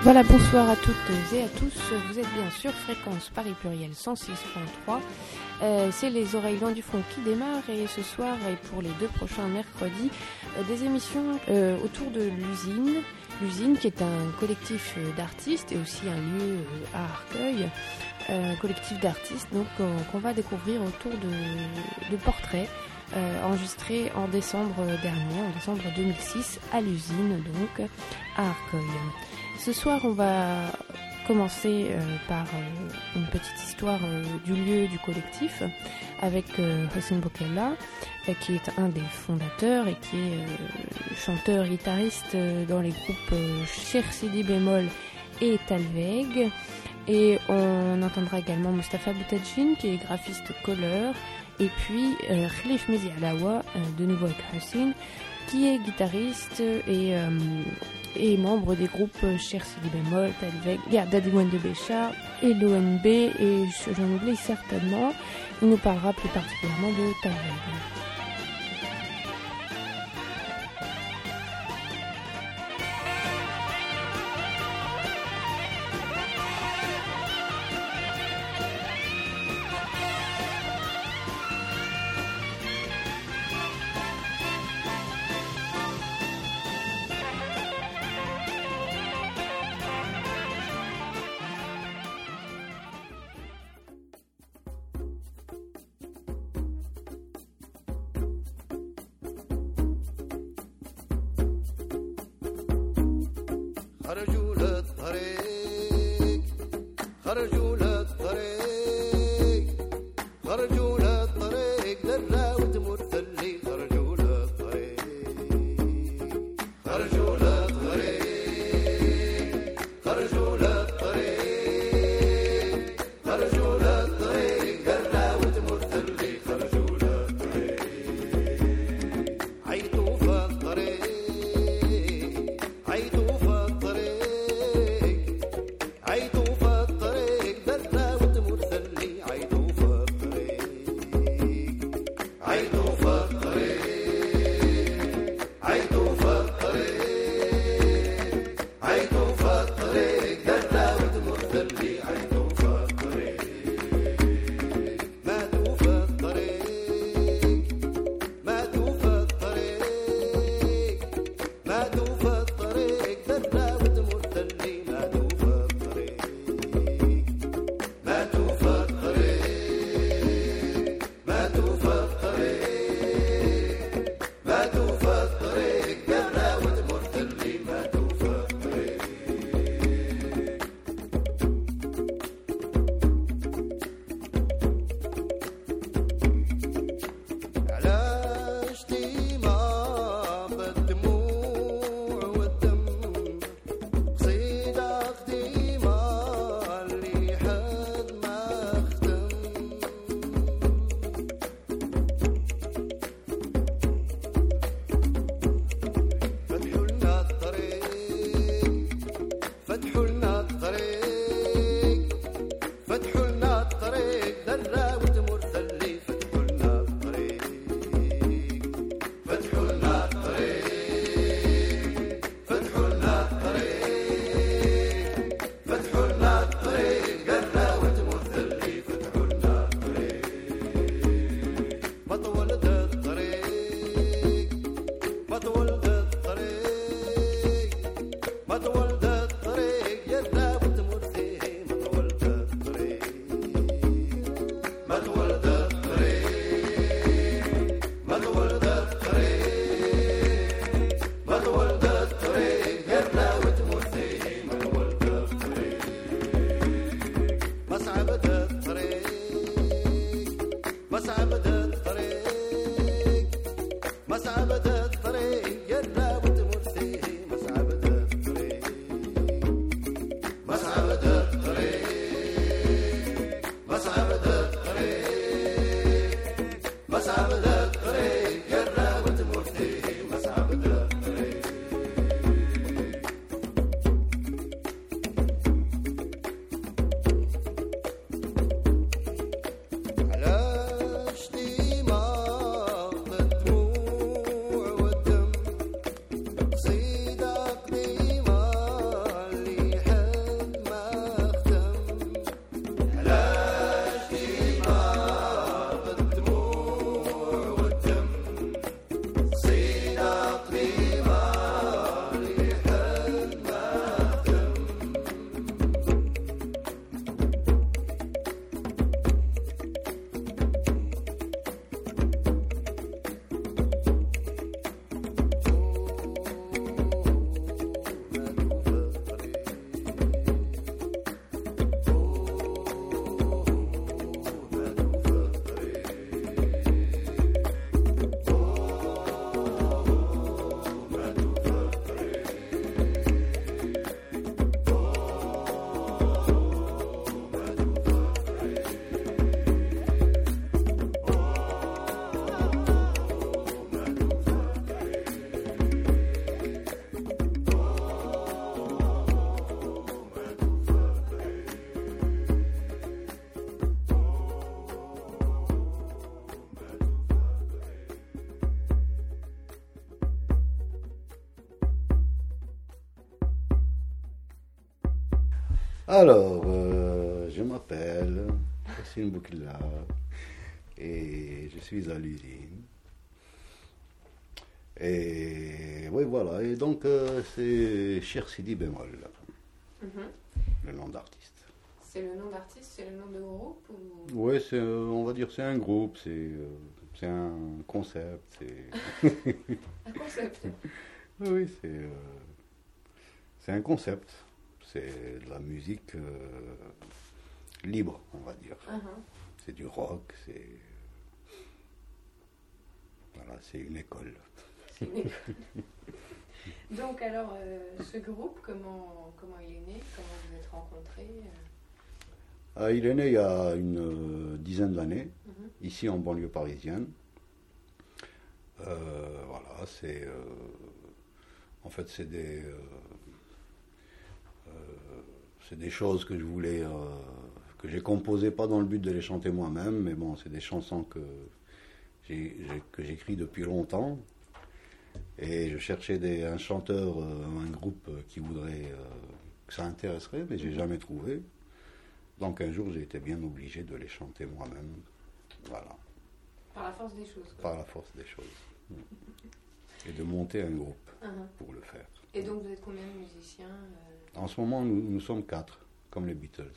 Voilà, bonsoir à toutes et à tous. Vous êtes bien sur Fréquence Paris Pluriel 106.3. C'est les oreilles loin du front qui démarrent et ce soir et pour les 2 prochains mercredis, des émissions autour de l'usine. L'usine qui est un collectif d'artistes et aussi un lieu à Arcueil. Collectif d'artistes donc qu'on va découvrir autour de portraits enregistrés en décembre dernier, en décembre 2006 à l'usine donc à Arcueil. Ce soir, on va commencer par une petite histoire du lieu du collectif avec Hossein Bokella, qui est un des fondateurs et qui est chanteur-guitariste dans les groupes Cher Sidi Bémol et Talveg. Et on entendra également Mustapha Boutadjine, qui est graphiste colleur, et puis Khalif Mezi Alawa, de nouveau avec Hossein, qui est guitariste et membre des groupes Cher Sidi Bémol, Talveg, Dadimouane de Béchar et l'ONB, et j'en oublie certainement. Il nous parlera plus particulièrement de Talveg. Alors, je m'appelle Yassine Boukila et je suis à l'usine. Et oui, voilà. Et donc, c'est Cher Sidi Bémol, le nom d'artiste. C'est le nom d'artiste, c'est le nom de groupe ou... Oui, on va dire c'est un groupe, c'est un concept. Un concept. Oui, c'est un concept. C'est de la musique libre, on va dire. C'est du rock, voilà, c'est une école. C'est une école. Donc alors, ce groupe, comment il est né? Comment vous êtes rencontrés? Il est né il y a une dizaine d'années, ici en banlieue parisienne. Voilà, en fait, c'est des choses que je voulais, que j'ai composées pas dans le but de les chanter moi-même, mais bon, c'est des chansons que j'écris depuis longtemps. Et je cherchais un chanteur, un groupe qui voudrait, que ça intéresserait, mais j'ai jamais trouvé. Donc un jour, j'ai été bien obligé de les chanter moi-même. Voilà. Par la force des choses. Par la force des choses. Et de monter un groupe pour le faire. Et donc vous êtes combien de musiciens En ce moment, nous sommes 4, comme les Beatles.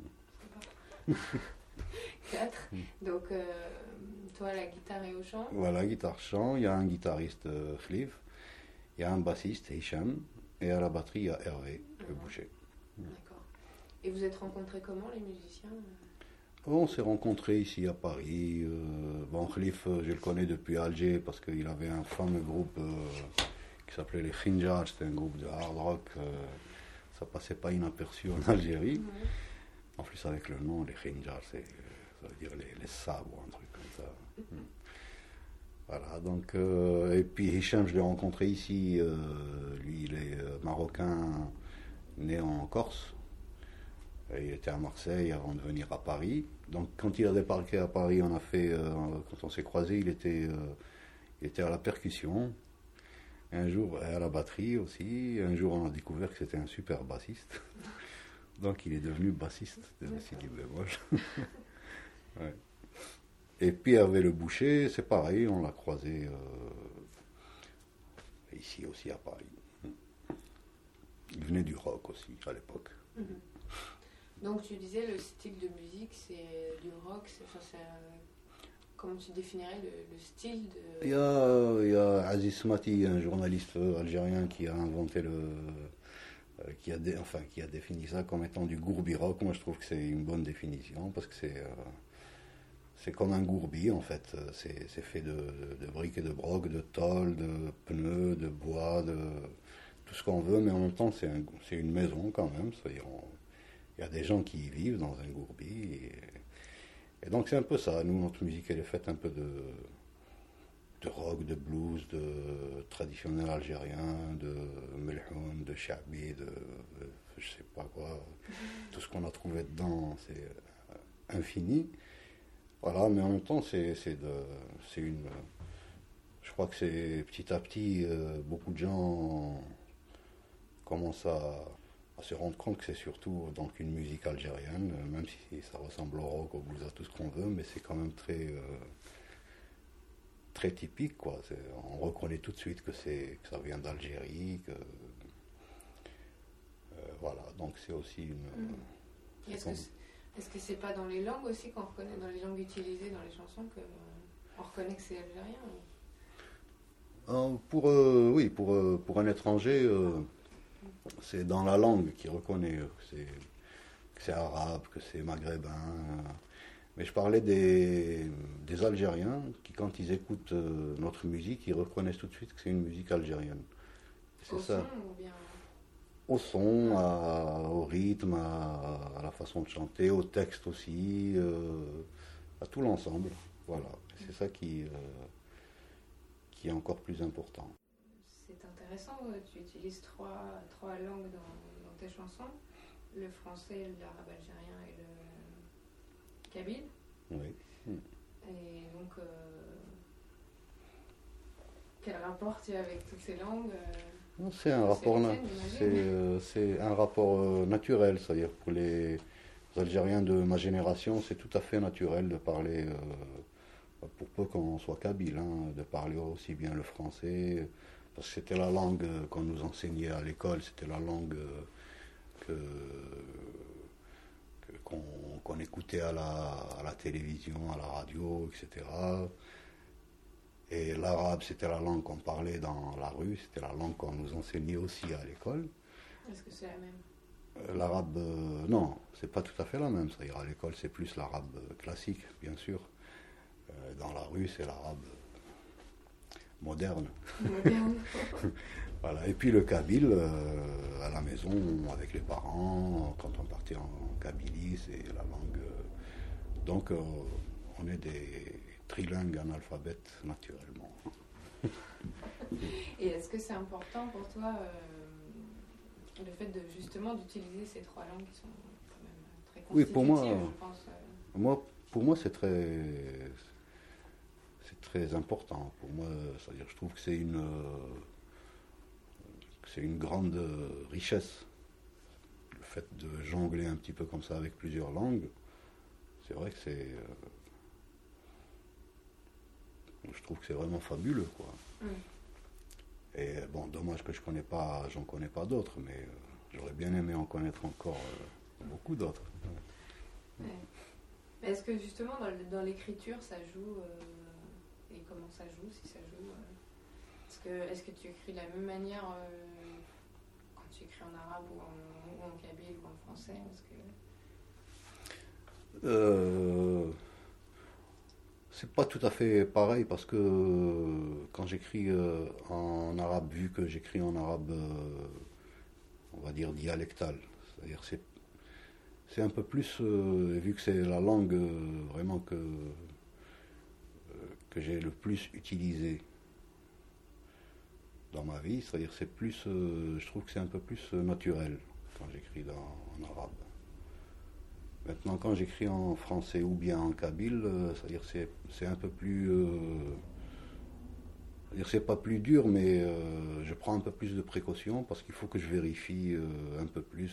4. Donc toi, la guitare et au chant. Voilà, guitare-chant. Il y a un guitariste, Khliv. Il y a un bassiste, Hicham. Et à la batterie, il y a Hervé, le boucher. D'accord. Et vous êtes rencontrés comment, les musiciens? On s'est rencontrés ici à Paris. Bon, Khalif, je le connais depuis Alger parce qu'il avait un fameux groupe qui s'appelait les Khinjar. C'était un groupe de hard rock. Ça passait pas inaperçu en Algérie. En plus, avec le nom, les Khinjar, ça veut dire les sabres, un truc comme ça. Voilà, donc, et puis Hicham, je l'ai rencontré ici. Lui, il est marocain, né en Corse. Il était à Marseille avant de venir à Paris. Donc quand il a débarqué à Paris, quand on s'est croisés, il était à la percussion. Un jour, à la batterie aussi. Un jour, on a découvert que c'était un super bassiste. Donc il est devenu bassiste de Sidi Bémol. Ouais. Et puis Hervé le boucher, c'est pareil, on l'a croisé ici aussi à Paris. Il venait du rock aussi à l'époque. Donc tu disais le style de musique c'est du rock, comment tu définirais le style de... Il y a Aziz Smati, un journaliste algérien qui a inventé qui a défini ça comme étant du gourbi rock. Moi je trouve que c'est une bonne définition parce que c'est comme un gourbi en fait. C'est fait de briques et de broc, de tôle, de pneus, de bois, de tout ce qu'on veut, mais en même temps c'est une maison quand même. C'est-à-dire il y a des gens qui y vivent dans un gourbi. Et donc c'est un peu ça. Nous, notre musique, elle est faite un peu de rock, de blues, de traditionnel algérien, de melhoun, de shabi, de je sais pas quoi. Tout ce qu'on a trouvé dedans, c'est infini. Voilà, mais en même temps, je crois que c'est petit à petit, beaucoup de gens commencent à se rendre compte que c'est surtout donc une musique algérienne, même si ça ressemble au rock, au blues, à tout ce qu'on veut, mais c'est quand même très typique, quoi. On reconnaît tout de suite que ça vient d'Algérie, voilà, donc c'est aussi une... Est-ce que c'est pas dans les langues aussi qu'on reconnaît, dans les langues utilisées dans les chansons, qu'on reconnaît que c'est algérien Oui, pour un étranger... c'est dans la langue qu'il reconnaît que c'est arabe, que c'est maghrébin. Mais je parlais des Algériens qui, quand ils écoutent notre musique, ils reconnaissent tout de suite que c'est une musique algérienne. C'est au ça. son ou bien... Au son, au rythme, à la façon de chanter, au texte aussi, à tout l'ensemble. Voilà. C'est ça qui est encore plus important. C'est intéressant, tu utilises trois langues dans tes chansons, le français, l'arabe algérien et le kabyle. Oui. Et donc, quel rapport tu as avec toutes ces langues Non, c'est un rapport, c'est un rapport naturel, c'est-à-dire pour les Algériens de ma génération, c'est tout à fait naturel de parler, pour peu qu'on soit kabyle, hein, de parler aussi bien le français, parce que c'était la langue qu'on nous enseignait à l'école, c'était la langue qu'on écoutait à la télévision, à la radio, etc. Et l'arabe, c'était la langue qu'on parlait dans la rue, c'était la langue qu'on nous enseignait aussi à l'école. Est-ce que c'est la même? L'arabe, non, c'est pas tout à fait la même. C'est-à-dire à l'école, c'est plus l'arabe classique, bien sûr. Dans la rue, c'est l'arabe moderne. Moderne. Voilà. Et puis le kabyle, à la maison, avec les parents, quand on partait en kabylie, c'est la langue. Donc, on est des trilingues analphabètes, naturellement. Et est-ce que c'est important pour toi le fait de justement d'utiliser ces trois langues qui sont quand même très constitutives, Oui, pour moi, je pense. Pour moi, c'est très important. Pour moi, c'est-à-dire, je trouve que c'est une grande richesse. Le fait de jongler un petit peu comme ça avec plusieurs langues, c'est vrai que je trouve que c'est vraiment fabuleux, quoi. Et bon, dommage que j'en connais pas d'autres, mais j'aurais bien aimé en connaître encore beaucoup d'autres. Ouais. Mais est-ce que justement dans l'écriture ça joue et comment ça joue, si ça joue est-ce que tu écris de la même manière quand tu écris en arabe ou en kabyle ou en français? C'est pas tout à fait pareil parce que quand j'écris en arabe, vu que j'écris en arabe, on va dire dialectal, c'est-à-dire c'est un peu plus, vu que c'est la langue vraiment que j'ai le plus utilisée dans ma vie, c'est-à-dire c'est plus, je trouve que c'est un peu plus naturel quand j'écris en arabe. Maintenant, quand j'écris en français ou bien en kabyle, c'est-à-dire c'est un peu plus, c'est-à-dire c'est pas plus dur, mais je prends un peu plus de précautions parce qu'il faut que je vérifie un peu plus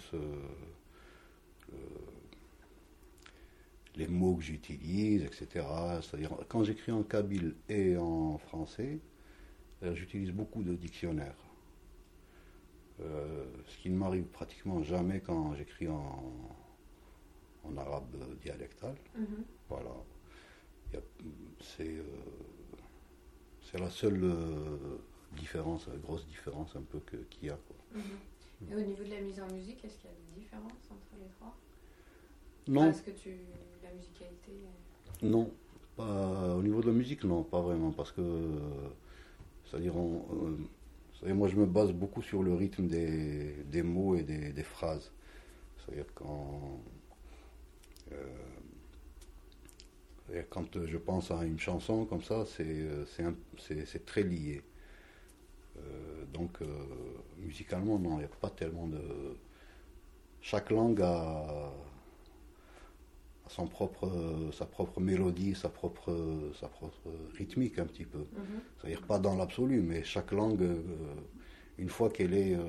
les mots que j'utilise, etc. C'est-à-dire quand j'écris en kabyle et en français, j'utilise beaucoup de dictionnaires. Ce qui ne m'arrive pratiquement jamais quand j'écris en arabe dialectal. Voilà. C'est la seule différence, grosse différence un peu qu'il y a, quoi. Et au niveau de la mise en musique, est-ce qu'il y a des différences entre les trois? Non. Est-ce que la musicalité... Non. Pas, au niveau de la musique, non, pas vraiment, parce que c'est-à-dire moi je me base beaucoup sur le rythme des mots et des phrases. C'est-à-dire quand je pense à une chanson comme ça, c'est très lié. Donc musicalement, non, il n'y a pas tellement de... Chaque langue a sa propre mélodie, sa propre rythmique un petit peu. C'est-à-dire pas dans l'absolu, mais chaque langue, une fois qu'elle est,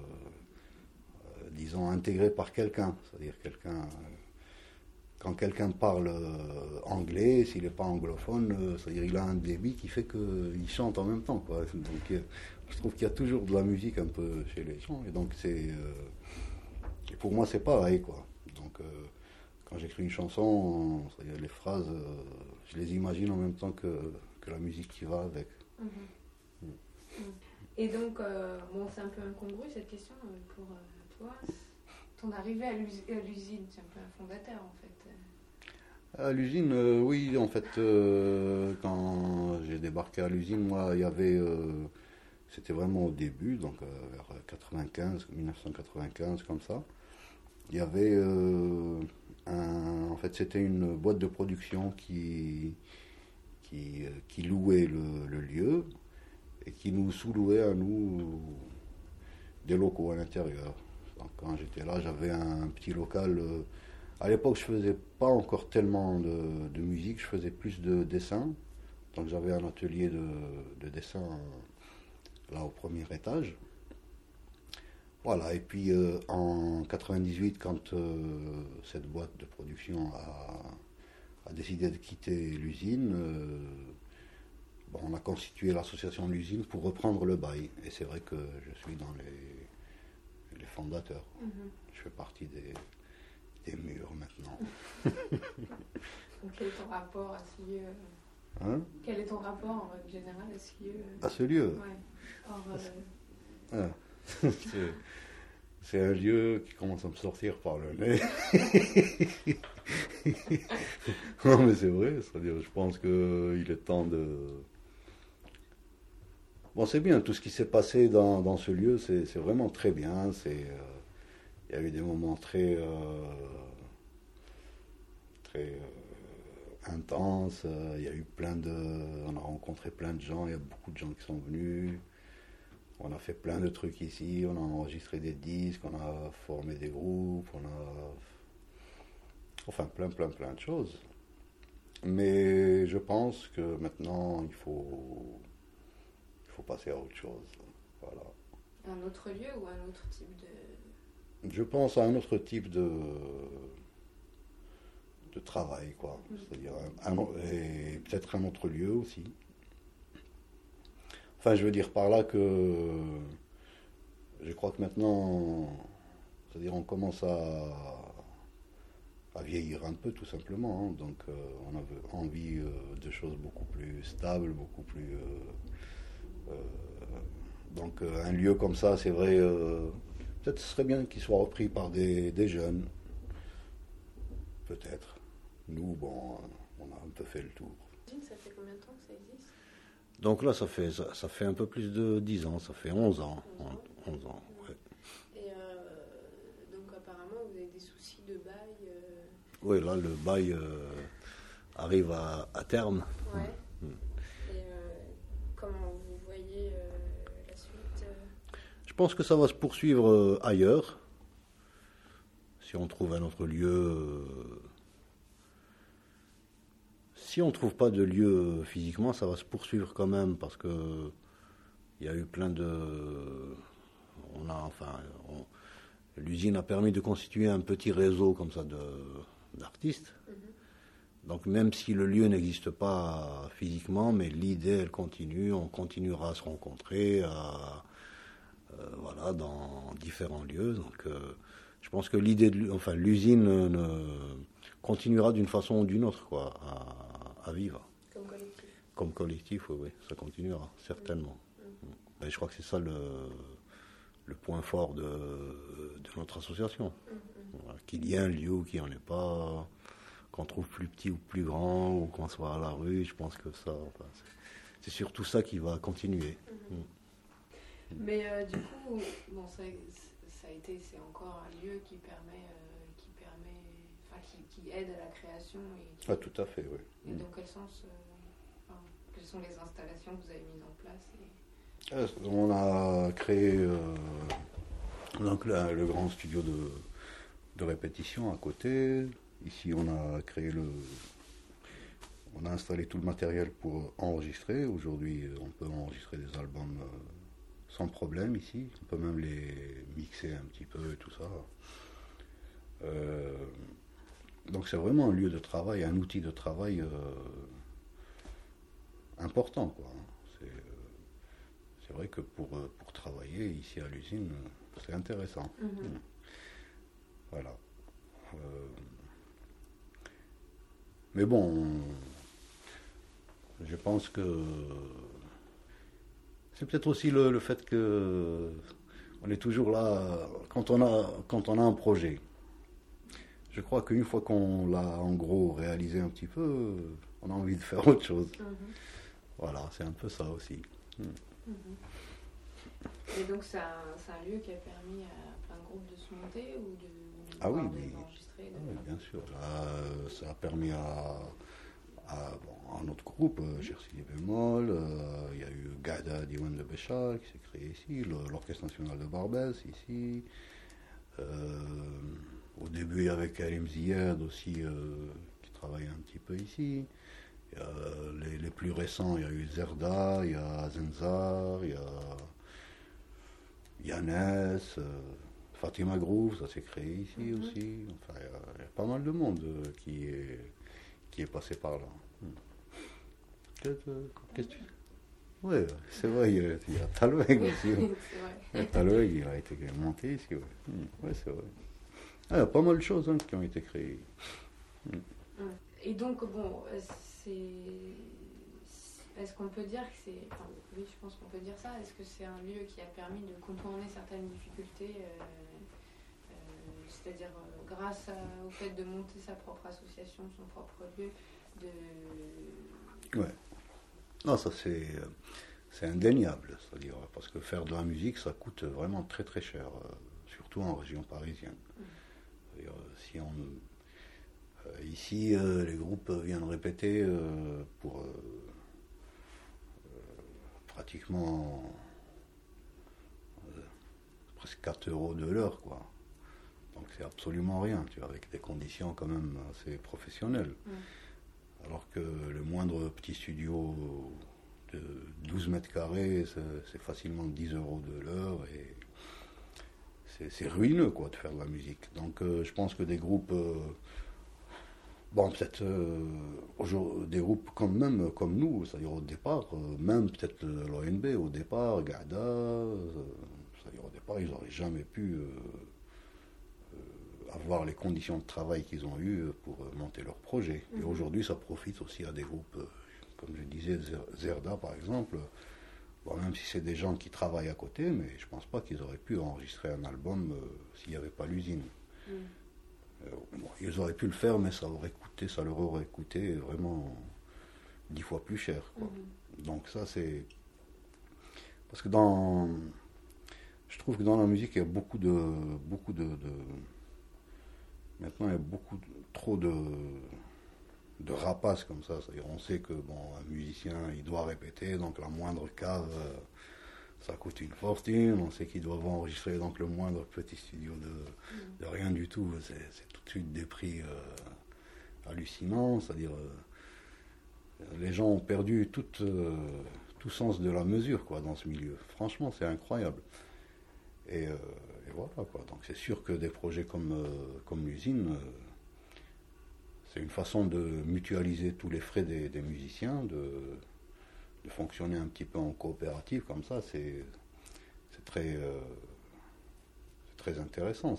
disons, intégrée par quelqu'un, c'est-à-dire quand quelqu'un parle anglais, s'il n'est pas anglophone, c'est-à-dire il a un débit qui fait qu'il chante en même temps, quoi. Donc je trouve qu'il y a toujours de la musique un peu chez les gens, et donc et pour moi c'est pareil, quoi. Donc quand j'écris une chanson, c'est-à-dire les phrases, je les imagine en même temps que la musique qui va avec. Et donc, c'est un peu incongru cette question pour toi. Ton arrivée à l'usine, c'est un peu un fondateur en fait. À l'usine, oui, en fait, quand j'ai débarqué à l'usine, moi, il y avait, c'était vraiment au début, donc vers 1995, comme ça. Il y avait, en fait, c'était une boîte de production qui louait le lieu et qui nous sous-louait à nous des locaux à l'intérieur. Donc, quand j'étais là, j'avais un petit local. À l'époque, je faisais pas encore tellement de musique, je faisais plus de dessin. Donc, j'avais un atelier de dessin là au premier étage. Voilà, et puis en 98, quand cette boîte de production a décidé de quitter l'usine, bon, on a constitué l'association de l'usine pour reprendre le bail. Et c'est vrai que je suis dans les fondateurs. Je fais partie des murs maintenant. Donc, quel est ton rapport à ce lieu Quel est ton rapport en règle générale à ce lieu À ce lieu Ouais. C'est un lieu qui commence à me sortir par le nez. Non, mais c'est vrai, c'est-à-dire, je pense qu'il est temps de. Bon, c'est bien, tout ce qui s'est passé dans ce lieu, c'est vraiment très bien. Il y a eu des moments très intenses. Il y a eu on a rencontré plein de gens. Il y a beaucoup de gens qui sont venus. On a fait plein de trucs ici. On a enregistré des disques. On a formé des groupes. Enfin, plein de choses. Mais je pense que maintenant, il faut passer à autre chose. Voilà. Un autre lieu ou un autre type de... Je pense à un autre type de travail, quoi. C'est-à-dire et peut-être un autre lieu aussi. Enfin, je veux dire par là que je crois que maintenant, c'est-à-dire on commence à vieillir un peu tout simplement. Hein. Donc on a envie de choses beaucoup plus stables, beaucoup plus... donc un lieu comme ça, c'est vrai, peut-être ce serait bien qu'il soit repris par des jeunes. Peut-être. Nous, bon, on a un peu fait le tour. Ça fait combien de temps que ça existe? Donc là, ça fait un peu plus de 10 ans, ça fait 11 ans. 11 ans, ouais. Et donc apparemment, vous avez des soucis de bail Oui, là, le bail arrive à terme. Ouais. Et comment vous voyez la suite Je pense que ça va se poursuivre ailleurs. Si on trouve un autre lieu... Si on ne trouve pas de lieu physiquement, ça va se poursuivre quand même parce que il y a eu plein de... L'usine a permis de constituer un petit réseau comme ça d'artistes. Donc même si le lieu n'existe pas physiquement, mais l'idée elle continue, on continuera à se rencontrer voilà, dans différents lieux. Donc je pense que l'usine continuera d'une façon ou d'une autre quoi, à vivre. Comme collectif. Comme collectif, oui, ça continuera, certainement. Et je crois que c'est ça le point fort de notre association. Voilà, qu'il y ait un lieu, qu'il n'y en ait pas, qu'on trouve plus petit ou plus grand, ou qu'on soit à la rue, je pense que ça, c'est surtout ça qui va continuer. Mais du coup, bon, c'est encore un lieu qui aide à la création. Ah, tout à fait, oui. Et dans quel sens, quelles sont les installations que vous avez mises en place On a créé donc le grand studio de répétition à côté. Ici, on a installé tout le matériel pour enregistrer. Aujourd'hui, on peut enregistrer des albums sans problème ici. On peut même les mixer un petit peu et tout ça. Donc c'est vraiment un lieu de travail, un outil de travail important, quoi. C'est vrai que pour travailler ici à l'usine, c'est intéressant. Voilà. Mais bon, je pense que c'est peut-être aussi le fait que on est toujours là quand on a un projet. Je crois qu'une fois qu'on l'a en gros réalisé un petit peu, on a envie de faire autre chose. Voilà, c'est un peu ça aussi. Et donc c'est un lieu qui a permis à plein de groupes de se monter ou de enregistrer oui, bien sûr. Là, ça a permis à un autre groupe, Jersey Bémol, il y a eu Gada Diwan de Béchal qui s'est créé ici, l'Orchestre National de Barbès ici. Au début, il y avait Karim Ziyad aussi qui travaillait un petit peu ici. Les plus récents, il y a eu Zerda, il y a Zenzar, il y a Yannès, Fatima Groove, ça s'est créé ici aussi. Enfin, il y a pas mal de monde qui est passé par là. Qu'est-ce que tu... Oui, c'est vrai, il y a Talweg aussi. Ouais. Talweg, il a été monté ici. Oui, ouais, c'est vrai. Ah, il y a pas mal de choses qui ont été créées. Et donc, bon, est-ce qu'on peut dire que c'est... Enfin, oui, je pense qu'on peut dire ça. Est-ce que c'est un lieu qui a permis de contourner certaines difficultés, c'est-à-dire grâce au fait de monter sa propre association, son propre lieu, Ouais. Non, ça c'est indéniable, c'est-à-dire parce que faire de la musique, ça coûte vraiment très très cher, surtout en région parisienne. C'est-à-dire, si on ici, les groupes viennent répéter pour pratiquement presque 4 euros de l'heure, quoi. Donc c'est absolument rien, tu vois, avec des conditions quand même assez professionnelles. Alors que le moindre petit studio de 12 mètres carrés, c'est facilement 10 euros de l'heure et c'est ruineux, quoi, de faire de la musique. Donc je pense que des groupes... Bon, peut-être des groupes comme nous, c'est-à-dire au départ, même peut-être l'ONB au départ, Gada, c'est-à-dire au départ, ils n'auraient jamais pu avoir les conditions de travail qu'ils ont eues pour monter leur projet. Et aujourd'hui, ça profite aussi à des groupes, comme je disais, Zerda par exemple. Bon, même si c'est des gens qui travaillent à côté, mais je ne pense pas qu'ils auraient pu enregistrer un album s'il n'y avait pas l'usine. Bon, ils auraient pu le faire, mais ça leur aurait coûté vraiment 10 fois plus cher, quoi. Donc ça, c'est... Parce que je trouve que dans la musique, il y a beaucoup de... Maintenant, il y a trop de rapaces comme ça. C'est-à-dire, on sait que un musicien, il doit répéter, donc la moindre cave, ça coûte une fortune. On sait qu'ils doivent enregistrer, donc le moindre petit studio de rien du tout, c'est tout de suite des prix hallucinants. C'est-à-dire, les gens ont perdu tout sens de la mesure, quoi, dans ce milieu. Franchement, c'est incroyable. Et voilà, quoi. Donc c'est sûr que des projets comme l'usine, c'est une façon de mutualiser tous les frais des musiciens, de fonctionner un petit peu en coopérative comme ça. C'est très intéressant.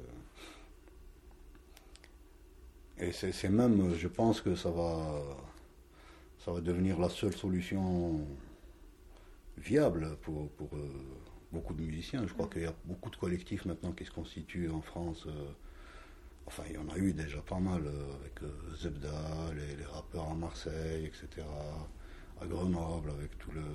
Et c'est même, je pense que ça va devenir la seule solution viable pour beaucoup de musiciens. Je crois qu'il y a beaucoup de collectifs maintenant qui se constituent en France. Enfin, il y en a eu déjà pas mal avec Zebda, les rappeurs à Marseille, etc. À Grenoble, avec tout le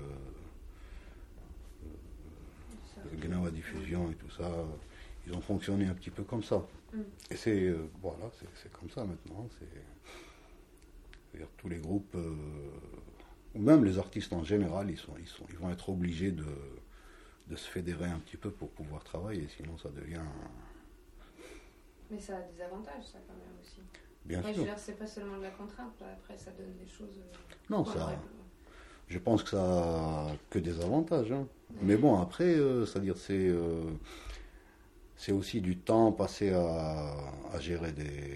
Gnawa Diffusion et tout ça. Ils ont fonctionné un petit peu comme ça. Et c'est voilà, c'est comme ça maintenant. C'est-à-dire tous les groupes, ou même les artistes en général, ils vont être obligés de se fédérer un petit peu pour pouvoir travailler, sinon ça devient... Mais ça a des avantages, ça, quand même, aussi. Bien sûr. Je veux dire, c'est pas seulement de la contrainte, après ça donne des choses... Non, ça... Je pense que ça a que des avantages. Hein. Mais bon, après, c'est-à-dire c'est aussi du temps passé à gérer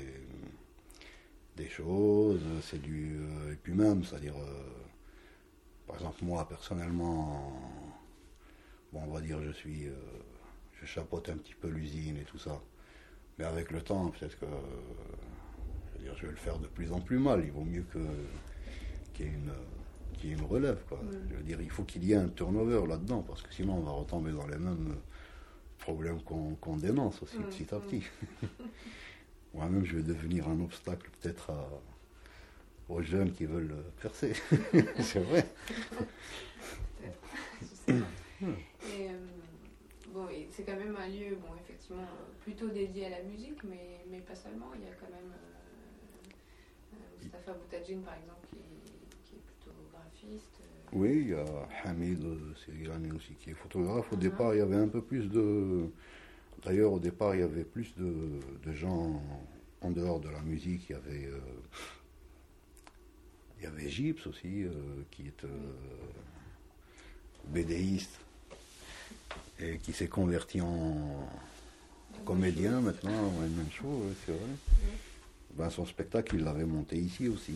des choses, c'est et puis même, c'est-à-dire, par exemple, moi, personnellement, on va dire, je chapeaute un petit peu l'usine et tout ça. Mais avec le temps, peut-être que je vais le faire de plus en plus mal. Il vaut mieux qu'il y ait une relève, quoi. Je veux dire, il faut qu'il y ait un turnover là-dedans, parce que sinon on va retomber dans les mêmes problèmes qu'on dénonce aussi petit à petit. Moi-même, je vais devenir un obstacle peut-être aux jeunes qui veulent percer. C'est vrai. Et, c'est quand même un lieu, effectivement, plutôt dédié à la musique, mais pas seulement. Il y a quand même Mustafa Boutadjine, par exemple, qui est plutôt graphiste. Oui, il y a Hamid Sirgani aussi qui est photographe. Au départ, il y avait un peu plus de... D'ailleurs, au départ, il y avait plus de gens en dehors de la musique. Il y avait Gips aussi, qui est BDiste. et qui s'est converti en comédien maintenant, en one-man show, c'est vrai. Ben, son spectacle, il l'avait monté ici aussi.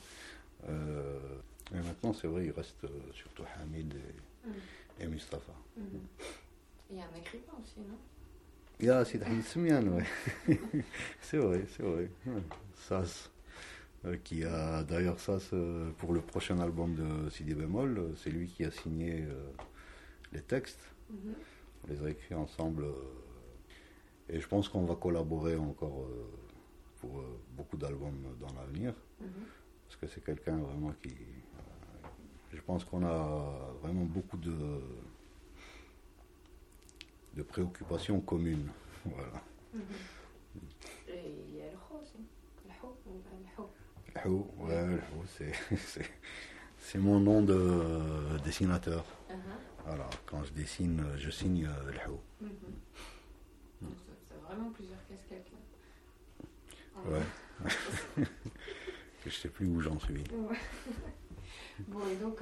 Et maintenant, c'est vrai, il reste surtout Hamid et Mustafa. Il y a un écrivain aussi, non? Il y a Sid Hamid Semian, ouais. C'est vrai. Ouais. Sas, qui a d'ailleurs Sas, pour le prochain album de Sidi Bémol, c'est lui qui a signé les textes. On les a écrits ensemble. Et je pense qu'on va collaborer encore pour beaucoup d'albums dans l'avenir. Parce que c'est quelqu'un vraiment qui... je pense qu'on a vraiment beaucoup de préoccupations communes. Voilà. Et il y a le Ho aussi. Le Ho, ouais, le Ho, c'est mon nom de dessinateur. Voilà, quand je dessine, je signe le Ho. C'est vraiment plusieurs casquettes là. Ouais. Je sais plus où j'en suis. Bon, et donc,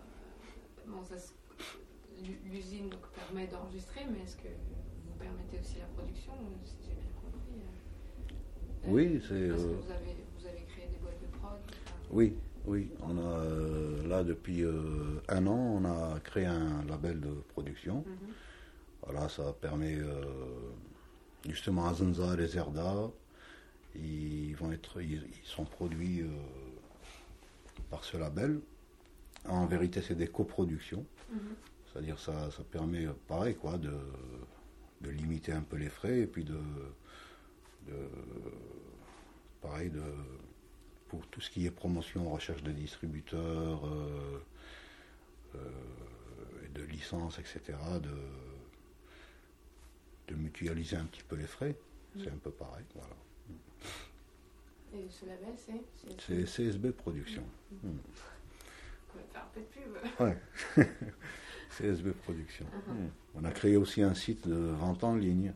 l'usine donc, permet d'enregistrer, mais est-ce que vous permettez aussi la production, si j'ai bien compris? Oui, c'est... Parce que vous avez créé des boîtes de prod? Oui. On a, là, depuis 1 an, on a créé un label de production. Voilà, ça permet justement à Zanzar et Zerda, ils sont produits par ce label. En vérité, c'est des coproductions. C'est-à-dire ça permet, pareil, quoi, de limiter un peu les frais et puis pour tout ce qui est promotion, recherche de distributeurs, et de licences, etc., de mutualiser un petit peu les frais. C'est un peu pareil, voilà. Et ce label, c'est CSB Production. On va faire un peu de pub. Ouais. CSB Production. On a créé aussi un site de vente en ligne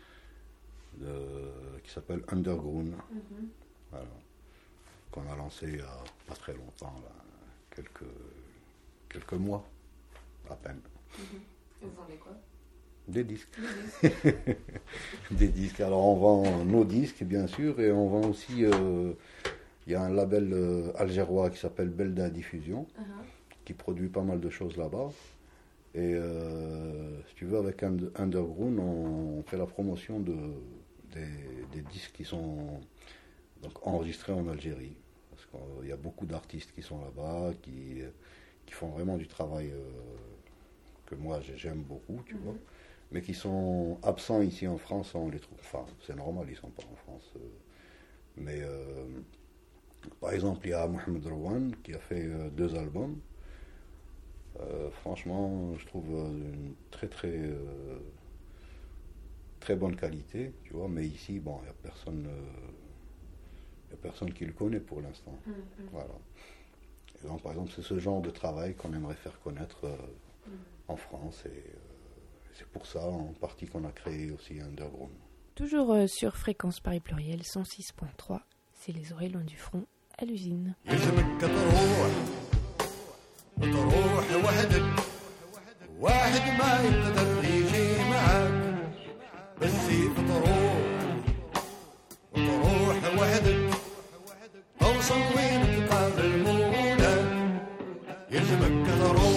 qui s'appelle Underground. Voilà. Qu'on a lancé il n'y a pas très longtemps, là, quelques mois à peine. Et vous vendez quoi? Des disques. Des disques. Alors on vend nos disques bien sûr, et on vend aussi, il y a un label algérois qui s'appelle Belda Diffusion, qui produit pas mal de choses là-bas. Et si tu veux, avec Underground, on fait la promotion des disques qui sont donc enregistrés en Algérie. Parce qu'il y a beaucoup d'artistes qui sont là-bas, qui font vraiment du travail que moi j'aime beaucoup, tu vois. Mais qui sont absents ici en France, on les trouve. Enfin, c'est normal, ils ne sont pas en France. Mais par exemple, il y a Mohamed Rouane qui a fait 2 albums. Franchement, je trouve une très bonne qualité, tu vois. Mais ici, bon, il n'y a personne qui le connaît pour l'instant. Voilà. Et donc, par exemple, c'est ce genre de travail qu'on aimerait faire connaître en France. Et c'est pour ça, en partie, qu'on a créé aussi Underground. Toujours sur Fréquence Paris Pluriel 106.3, c'est les oreilles loin du front à l'usine. واحد ما يقدر يجي معاك بالسيف وتروح وحدك توصل وين تقابل المولى يلزمك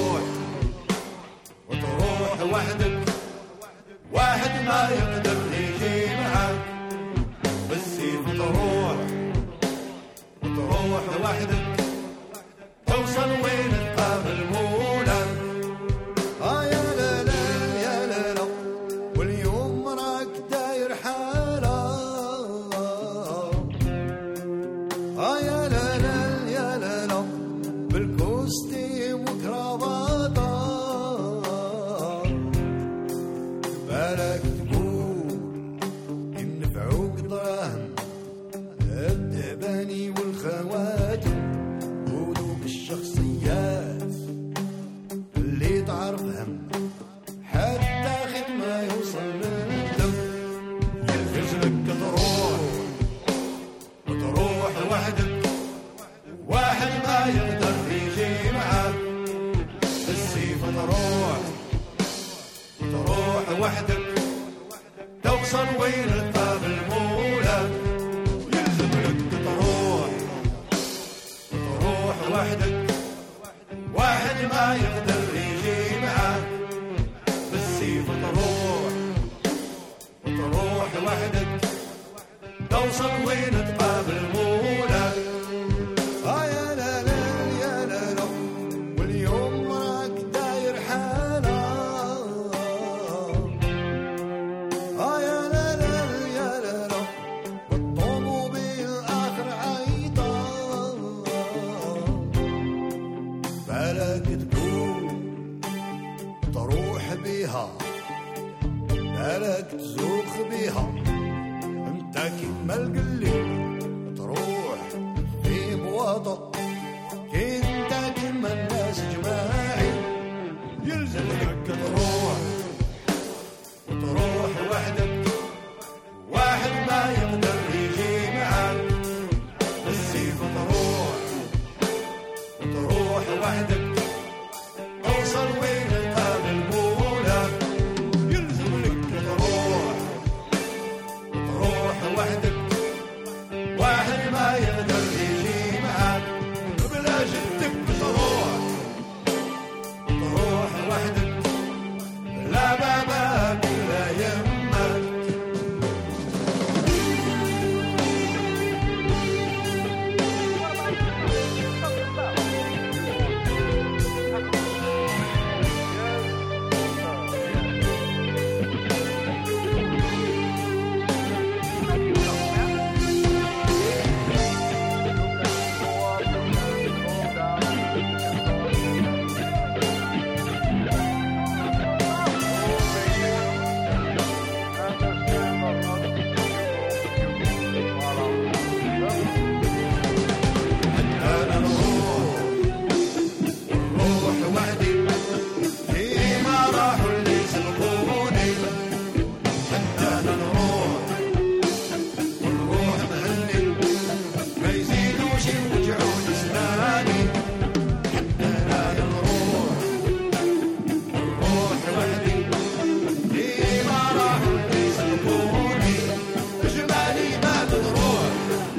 تروح وحدك واحد ما يقدر يجي معاك بالسيف تروح وحدك توصل وين تقابل المولى يا لا لا يا لا لا واليوم راك داير حالة يا لا لا يا لا لا بالكوستيم وكرافاطة بالك تقول إن نفعوك دراهم الدباني والخواتم ودوك الشخصيات اللي تعرفهم حتى خدمة يوصل للدم يلزمك تروح وحدك واحد ما يقدر يجي معاك بالسيف تروح توصل وين تقابل مولاك يا لا لا يا لا لا واليوم راك داير حالة يا لا لا يا لا لا والطوموبيل آخر عيطة بالك تقول تروح بيها بالك تزوق بيها انت كيما القلي تروح في بواطة انت كيما الناس جماعي يلزمك تروح وتروح وحدك واحد ما يقدر يجي معاك بالسيف تروح وتروح وحدك اوصل وين تقابل مولاك يلزمك تروح وتروح وحدك واحد ما يقدر يجي معاك بلا جدك تروح وتروح وحدك لا باباك لا يمك أنا نروح وحدي فيما راحوا اللي يسبقوني أنا نروح مهني ما يزيدوش يوجعون أسناني أنا نروح وحدي فيما راحوا اللي يسبقوني جمالي ما بنروح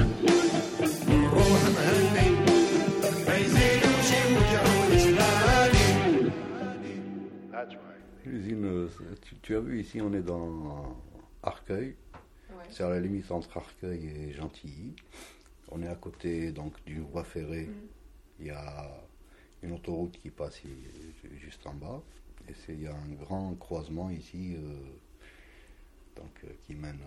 مهني ما يزيدوش يوجعون أسناني. That's right. L'usine, tu as vu ici, on est dans Arcueil. Ouais. C'est à la limite entre Arcueil et Gentilly. On est à côté donc d'une voie ferrée. Il y a une autoroute qui passe juste en bas. Et il y a un grand croisement ici qui mène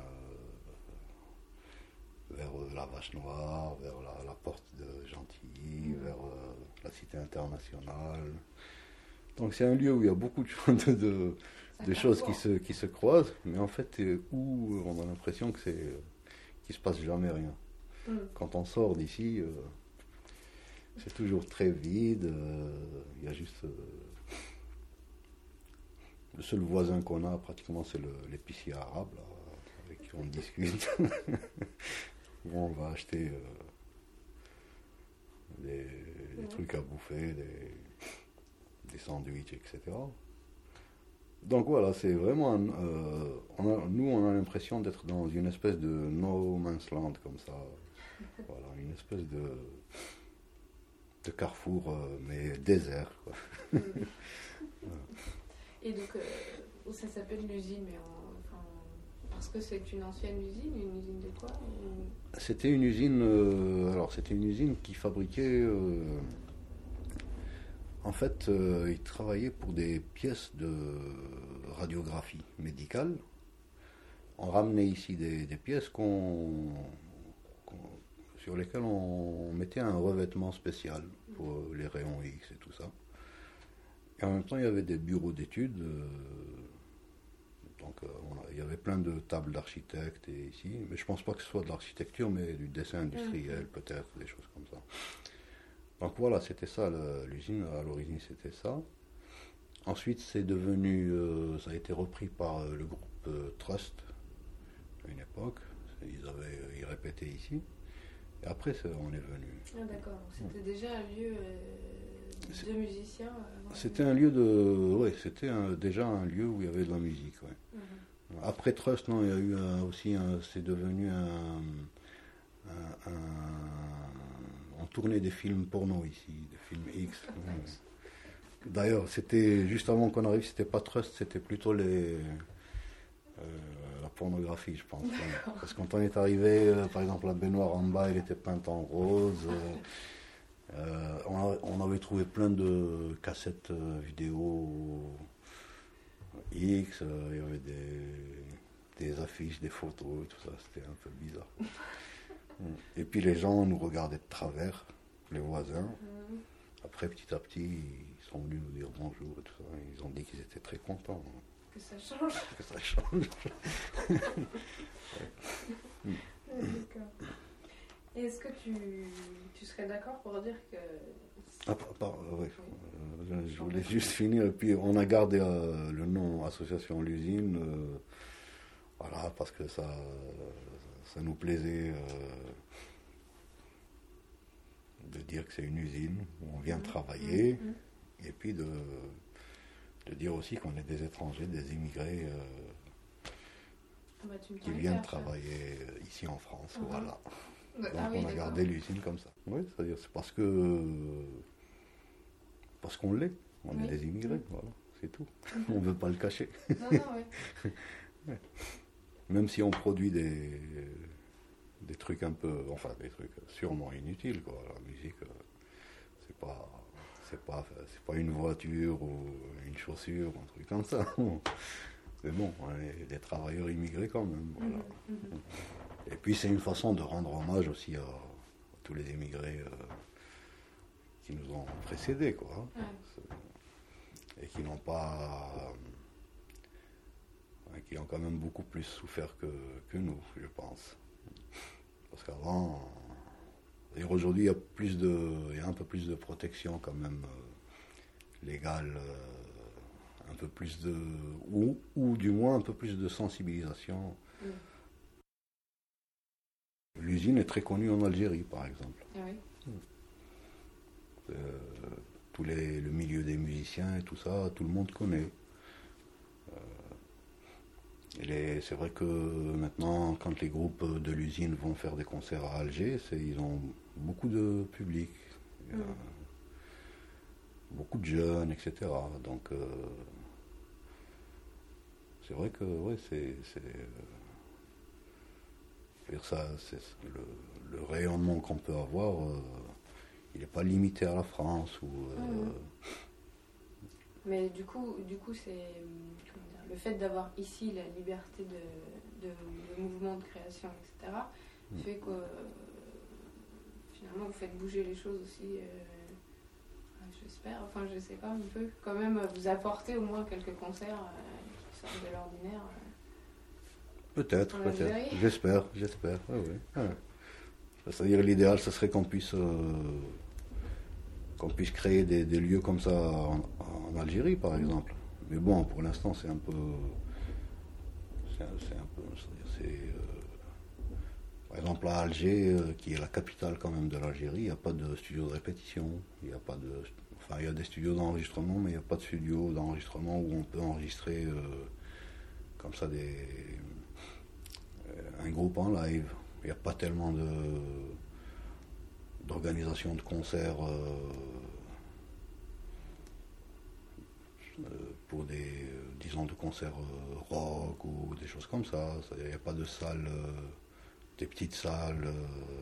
vers la Vache Noire, vers la porte de Gentilly, vers la cité internationale. Donc c'est un lieu où il y a beaucoup de choses qui se croisent, mais en fait où on a l'impression que qu'il se passe jamais rien. Quand on sort d'ici, c'est toujours très vide. Il y a juste le seul voisin qu'on a pratiquement, c'est l'épicier arabe là, avec qui on discute. Où on va acheter des trucs à bouffer, des sandwichs, etc. Donc voilà, c'est vraiment... nous, on a l'impression d'être dans une espèce de no man's land, comme ça. Voilà, une espèce de carrefour, mais désert, quoi. Et donc, ça s'appelle l'usine, mais parce que c'est une ancienne usine de quoi C'était une usine, c'était une usine qui fabriquait... en fait, ils travaillaient pour des pièces de radiographie médicale. On ramenait ici des pièces sur lesquelles on mettait un revêtement spécial pour les rayons X et tout ça. Et en même temps, il y avait des bureaux d'études. Il y avait plein de tables d'architectes ici. Mais je ne pense pas que ce soit de l'architecture, mais du dessin industriel, peut-être, des choses comme ça. Donc voilà, c'était ça l'usine. À l'origine, c'était ça. Ensuite, c'est devenu... ça a été repris par le groupe Trust, à une époque. Ils répétaient ici. Et après, on est venu. Ah d'accord, c'était déjà un lieu de musiciens C'était un lieu de... Oui, c'était déjà un lieu où il y avait de la musique, ouais. Après Trust, non, il y a eu aussi... c'est devenu on tournait des films porno ici, des films X. D'ailleurs, c'était juste avant qu'on arrive, c'était pas Trust, c'était plutôt la pornographie, je pense. Ouais. Parce que quand on est arrivé, par exemple, la baignoire en bas, elle était peinte en rose. On avait trouvé plein de cassettes vidéo X, il y avait des affiches, des photos, tout ça, c'était un peu bizarre. Et puis les gens nous regardaient de travers, les voisins. Après, petit à petit, ils sont venus nous dire bonjour et tout ça. Ils ont dit qu'ils étaient très contents. Que ça change. Que ça change. D'accord. Et est-ce que tu serais d'accord pour dire que... Oui. Je voulais juste finir. Et puis, on a gardé le nom Association L'Usine. Voilà, parce que ça nous plaisait de dire que c'est une usine où on vient travailler. Et puis de dire aussi qu'on est des étrangers, des immigrés qui viennent travailler ici en France. Voilà. Donc on a gardé l'usine comme ça. Oui, c'est-à-dire c'est parce qu'on l'est. On est des immigrés, voilà, c'est tout. On ne veut pas le cacher. Ouais. Même si on produit des trucs un peu, enfin des trucs sûrement inutiles, quoi. La musique, c'est pas une voiture ou une chaussure, un truc comme ça. Mais bon, on est des travailleurs immigrés quand même, voilà. Et puis c'est une façon de rendre hommage aussi à tous les immigrés qui nous ont précédés, quoi. Et qui n'ont pas... qui ont quand même beaucoup plus souffert que nous, je pense. Parce qu'avant... Et aujourd'hui, il y a un peu plus de protection quand même légale, un peu plus de... ou du moins un peu plus de sensibilisation. L'usine est très connue en Algérie, par exemple. Le milieu des musiciens et tout ça, tout le monde connaît. C'est vrai que maintenant, quand les groupes de l'usine vont faire des concerts à Alger, ils ont beaucoup de public, beaucoup de jeunes, etc. Donc, c'est vrai que le rayonnement qu'on peut avoir, il n'est pas limité à la France. Mais du coup c'est le fait d'avoir ici la liberté de mouvement, de création, etc., fait que finalement vous faites bouger les choses aussi, j'espère, enfin je sais pas, un peu, quand même vous apportez au moins quelques concerts qui sortent de l'ordinaire. Peut-être, j'espère, oui. C'est-à-dire l'idéal, ce serait qu'on puisse créer des lieux comme ça en Algérie, par exemple. Mais bon, pour l'instant, c'est un peu... par exemple, à Alger, qui est la capitale quand même de l'Algérie, il n'y a pas de studio de répétition. Il y a des studios d'enregistrement, mais il n'y a pas de studio d'enregistrement où on peut enregistrer comme ça un groupe en live. Il n'y a pas tellement d'organisation de concerts pour disons, de concerts rock ou des choses comme ça. Il n'y a pas de salles, des petites salles.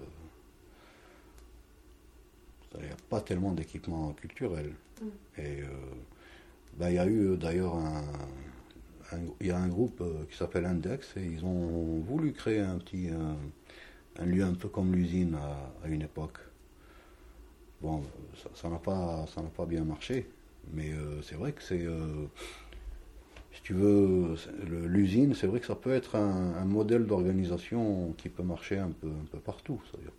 Il n'y a pas tellement d'équipements culturels. Et il y a eu d'ailleurs il y a un groupe qui s'appelle Index et ils ont voulu créer un lieu un peu comme l'usine à une époque. Bon, ça n'a pas bien marché, mais c'est vrai que si tu veux, l'usine, c'est vrai que ça peut être un modèle d'organisation qui peut marcher un peu partout. C'est-à-dire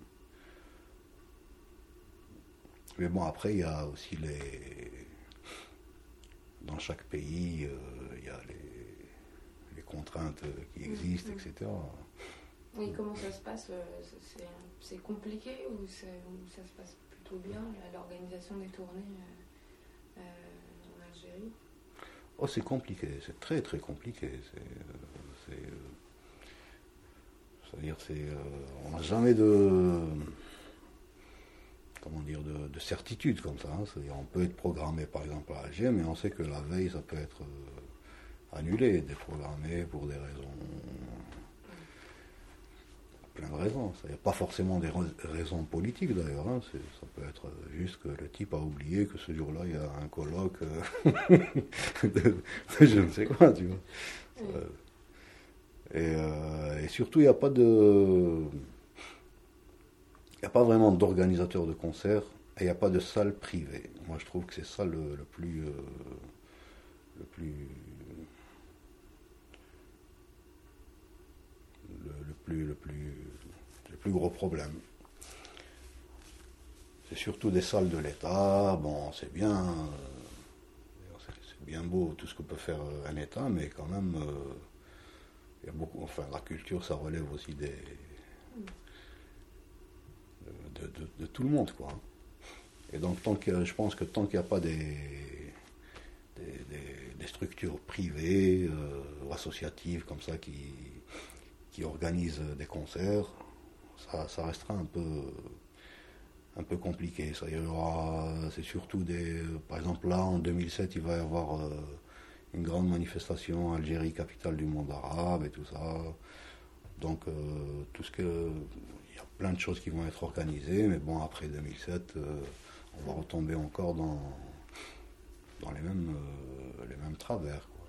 mais bon, après, il y a aussi dans chaque pays, il y a les contraintes qui existent, etc. Oui, comment ça se passe? C'est compliqué ou ça se passe plutôt bien, l'organisation des tournées en Algérie? Oh, c'est compliqué, c'est très très compliqué. C'est-à-dire, on n'a jamais de certitude comme ça. C'est-à-dire, on peut être programmé par exemple à Alger, mais on sait que la veille, ça peut être annulé, déprogrammé pour des raisons raison. Il n'y a pas forcément des raisons politiques d'ailleurs. Hein. Ça peut être juste que le type a oublié que ce jour-là, il y a un colloque de je ne sais quoi, tu vois. Et surtout, il n'y a pas vraiment d'organisateur de concerts et il n'y a pas de salle privée. Moi, je trouve que c'est ça le plus gros problème. C'est surtout des salles de l'État. Bon, c'est bien beau tout ce que peut faire un État, mais quand même, il y a beaucoup. Enfin, la culture, ça relève aussi de tout le monde, quoi. Et donc, je pense que tant qu'il n'y a pas des structures privées ou associatives comme ça qui organisent des concerts, ça restera un peu compliqué. C'est surtout par exemple là en 2007 il va y avoir une grande manifestation Algérie, capitale du monde arabe et tout ça. Donc il y a plein de choses qui vont être organisées, mais bon, après 2007 on va retomber encore dans les mêmes travers, quoi.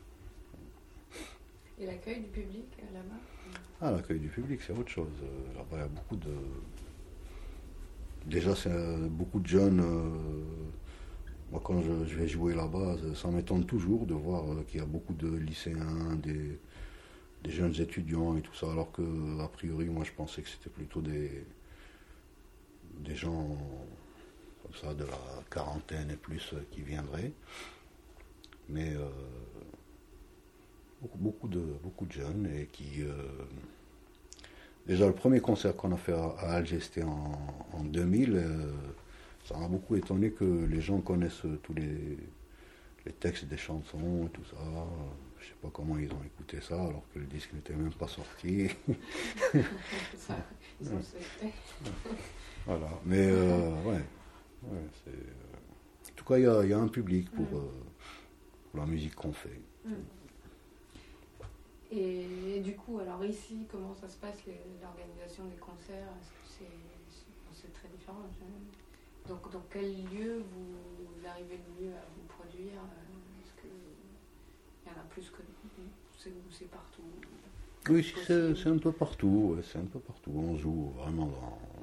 Et l'accueil du public là-bas? Ah, l'accueil du public, c'est autre chose. Là-bas, il y a beaucoup de... Déjà, c'est beaucoup de jeunes. Moi, quand je vais jouer là-bas, ça m'étonne toujours de voir qu'il y a beaucoup de lycéens, des jeunes étudiants et tout ça, alors que, a priori, moi, je pensais que c'était plutôt des gens comme ça, de la quarantaine et plus, qui viendraient. Mais beaucoup de jeunes et qui... Déjà, le premier concert qu'on a fait à Alger, c'était en 2000. Ça m'a beaucoup étonné que les gens connaissent tous les textes des chansons et tout ça. Je sais pas comment ils ont écouté ça, alors que le disque n'était même pas sorti. Ça, ils ont souhaité. Voilà. Mais, ouais, c'est... En tout cas, il y a un public pour la musique qu'on fait. Et du coup, alors ici, comment ça se passe, l'organisation des concerts? Est-ce que c'est très différent? Donc, dans quel lieu vous arrivez le mieux à vous produire? Est-ce qu'il y en a plus que c'est partout? Oui, c'est un peu partout. Ouais, c'est un peu partout. On joue vraiment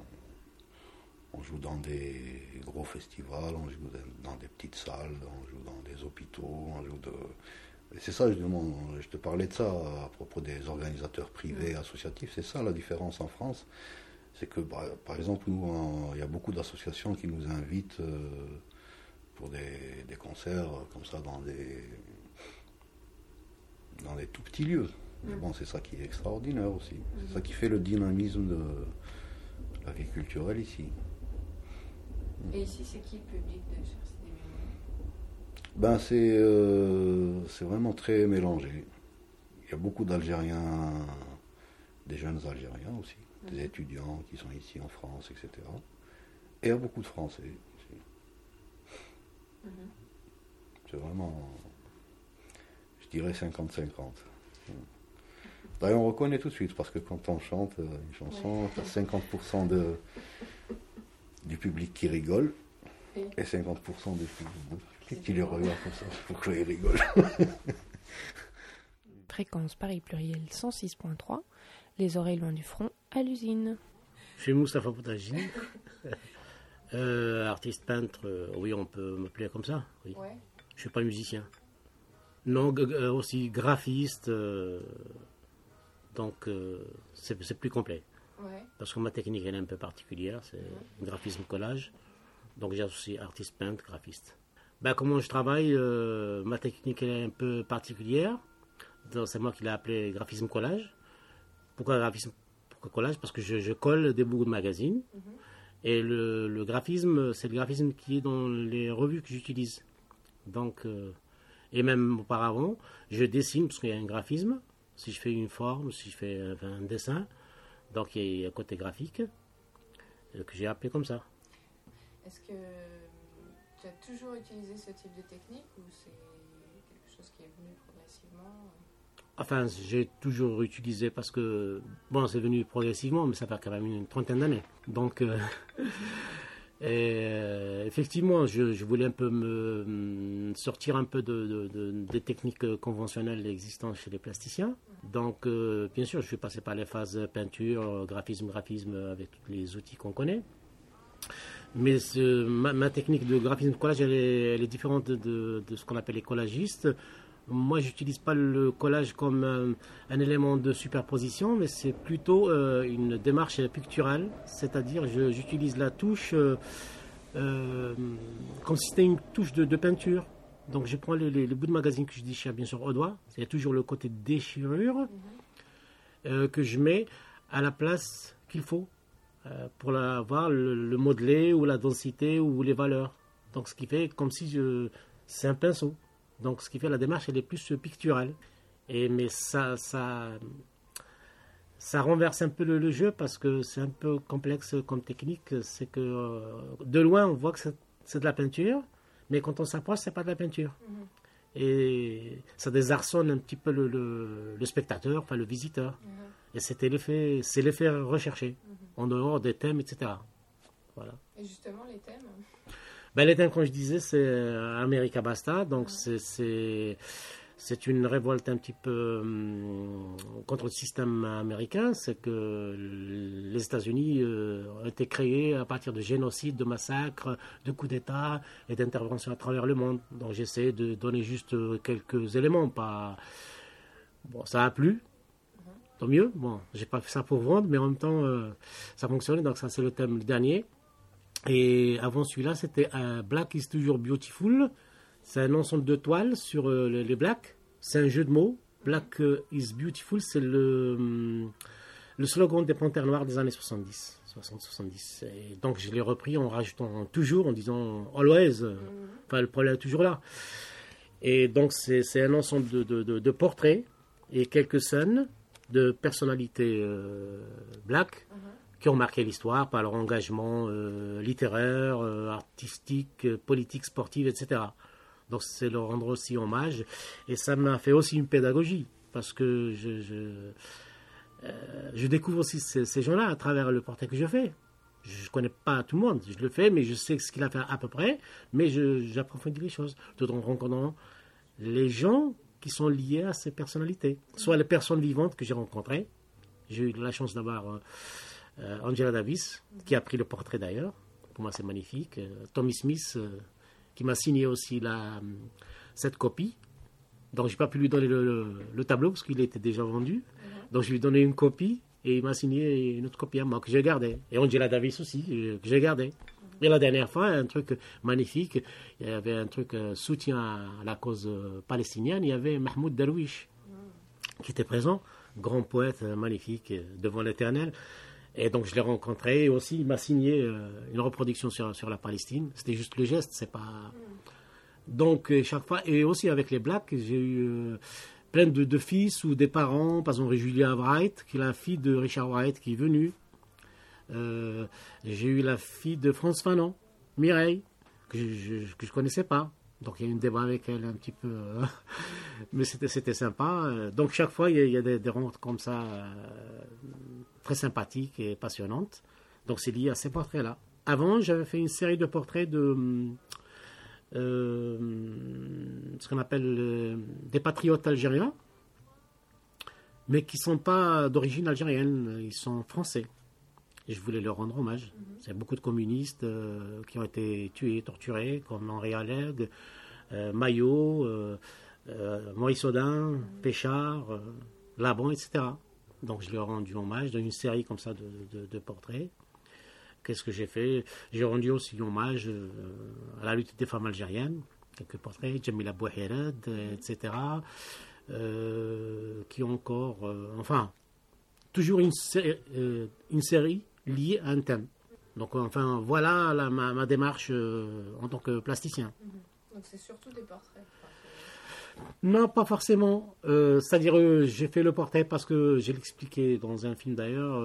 dans des gros festivals, on joue dans des petites salles, on joue dans des hôpitaux, Et c'est ça, je te parlais de ça à propos des organisateurs privés, associatifs. C'est ça la différence en France. C'est que, par exemple, nous, il y a beaucoup d'associations qui nous invitent pour des concerts comme ça dans des tout petits lieux. Mais bon, c'est ça qui est extraordinaire aussi. C'est ça qui fait le dynamisme de la vie culturelle ici. Et ici, c'est qui le public de Cherche des Mémoires? C'est vraiment très mélangé. Il y a beaucoup d'Algériens, des jeunes Algériens aussi, des étudiants qui sont ici en France, etc. Et il y a beaucoup de Français aussi. C'est vraiment, je dirais 50-50. D'ailleurs, on reconnaît tout de suite, parce que quand on chante une chanson, tu as 50% du public qui rigole, et 50% du public qui les regarde comme ça, pour qu'ils rigolent. Fréquence Paris Pluriel 106.3, les oreilles loin du front, à l'usine. Je suis Moustapha Boutagine, artiste peintre, oui, on peut m'appeler comme ça. Oui. Ouais. Je ne suis pas musicien. Non, aussi graphiste, donc c'est plus complet. Ouais. Parce que ma technique elle est un peu particulière, c'est graphisme collage. Donc j'associe artiste peintre, graphiste. Comment je travaille, ma technique elle est un peu particulière. Donc, c'est moi qui l'ai appelé graphisme collage. Pourquoi collage? Parce que je colle des bouts de magazines. Et le graphisme, c'est le graphisme qui est dans les revues que j'utilise. Donc, et même auparavant, je dessine parce qu'il y a un graphisme. Si je fais une forme, si je fais un dessin, donc il y a un côté graphique que j'ai appelé comme ça. Est-ce que tu as toujours utilisé ce type de technique ou c'est quelque chose qui est venu progressivement? Enfin, j'ai toujours utilisé parce que, bon, c'est venu progressivement, mais ça fait quand même une trentaine d'années. Donc, effectivement, je voulais un peu me sortir un peu des techniques conventionnelles existantes chez les plasticiens. Donc, bien sûr, je suis passé par les phases peinture, graphisme, avec tous les outils qu'on connaît. Mais ma technique de graphisme collage, elle est différente de ce qu'on appelle les collagistes. Moi, j'utilise pas le collage comme un élément de superposition, mais c'est plutôt une démarche picturale, c'est-à-dire j'utilise la touche comme si c'était une touche de peinture. Donc, je prends les bouts de magazine que je déchire bien sûr au doigt, il y a toujours le côté déchirure que je mets à la place qu'il faut pour voir le modelé ou la densité ou les valeurs. Donc, ce qui fait comme si c'est un pinceau. Donc, ce qui fait la démarche, elle est plus picturale. Mais ça renverse un peu le jeu parce que c'est un peu complexe comme technique. C'est que de loin, on voit que c'est de la peinture, mais quand on s'approche, c'est pas de la peinture. Et ça désarçonne un petit peu le spectateur, enfin le visiteur. Et c'est l'effet recherché, en dehors des thèmes, etc. Voilà. Et justement, les thèmes les thèmes, comme je disais, c'est America Basta, donc c'est une révolte un petit peu contre le système américain. C'est que les États-Unis ont été créés à partir de génocides, de massacres, de coups d'État et d'interventions à travers le monde. Donc j'essaie de donner juste quelques éléments. Bon, ça a plu, tant mieux. Bon, j'ai pas fait ça pour vendre, mais en même temps, ça fonctionnait. Donc ça, c'est le thème dernier. Et avant celui-là, c'était Black is toujours beautiful. C'est un ensemble de toiles sur les blacks. C'est un jeu de mots. Black is beautiful, c'est le slogan des Panthères Noires des années 70. 60-70. Et donc je l'ai repris en rajoutant toujours, en disant always. Enfin, le problème est toujours là. Et donc c'est un ensemble de portraits et quelques scènes de personnalités black qui ont marqué l'histoire par leur engagement littéraire, artistique, politique, sportif, etc. Donc c'est leur rendre aussi hommage. Et ça m'a fait aussi une pédagogie, parce que je découvre aussi ces gens-là à travers le portrait que je fais. Je ne connais pas tout le monde, je le fais, mais je sais ce qu'il a fait à peu près, mais j'approfondis les choses, tout en rencontrant les gens qui sont liés à ces personnalités. Soit les personnes vivantes que j'ai rencontrées. J'ai eu la chance d'avoir Angela Davis, qui a pris le portrait d'ailleurs. Pour moi, c'est magnifique. Tommy Smith, qui m'a signé aussi cette copie. Donc, je n'ai pas pu lui donner le tableau parce qu'il était déjà vendu. Donc, je lui ai donné une copie et il m'a signé une autre copie à moi que j'ai gardée. Et Angela Davis aussi, que j'ai gardée. Et la dernière fois, un truc magnifique, il y avait un truc soutien à la cause palestinienne. Il y avait Mahmoud Darwish qui était présent, grand poète magnifique devant l'Éternel. Et donc je l'ai rencontré et aussi il m'a signé une reproduction sur la Palestine. C'était juste le geste, c'est pas. Donc chaque fois, et aussi avec les Blacks, j'ai eu plein de fils ou des parents, par exemple Julia Wright, qui est la fille de Richard Wright, qui est venue. J'ai eu la fille de Frantz Fanon, Mireille, que je connaissais pas. Donc il y a eu un débat avec elle un petit peu, mais c'était sympa. Donc chaque fois il y a des rencontres comme ça très sympathiques et passionnantes. Donc c'est lié à ces portraits-là. Avant j'avais fait une série de portraits de ce qu'on appelle des patriotes algériens, mais qui ne sont pas d'origine algérienne, ils sont français. Et je voulais leur rendre hommage. Il y a beaucoup de communistes qui ont été tués, torturés, comme Henri Alleg, Maillot, Maurice Audin, Péchard, Laban, etc. Donc je leur ai rendu hommage dans une série comme ça de portraits. Qu'est-ce que j'ai fait? J'ai rendu aussi hommage à la lutte des femmes algériennes, quelques portraits, Jamila Bouhired, etc. Qui ont encore... enfin, toujours une série liée à un thème. Donc, enfin, voilà ma démarche en tant que plasticien. Donc, c'est surtout des portraits. Non, pas forcément. C'est-à-dire, j'ai fait le portrait parce que, j'ai l'expliqué dans un film d'ailleurs,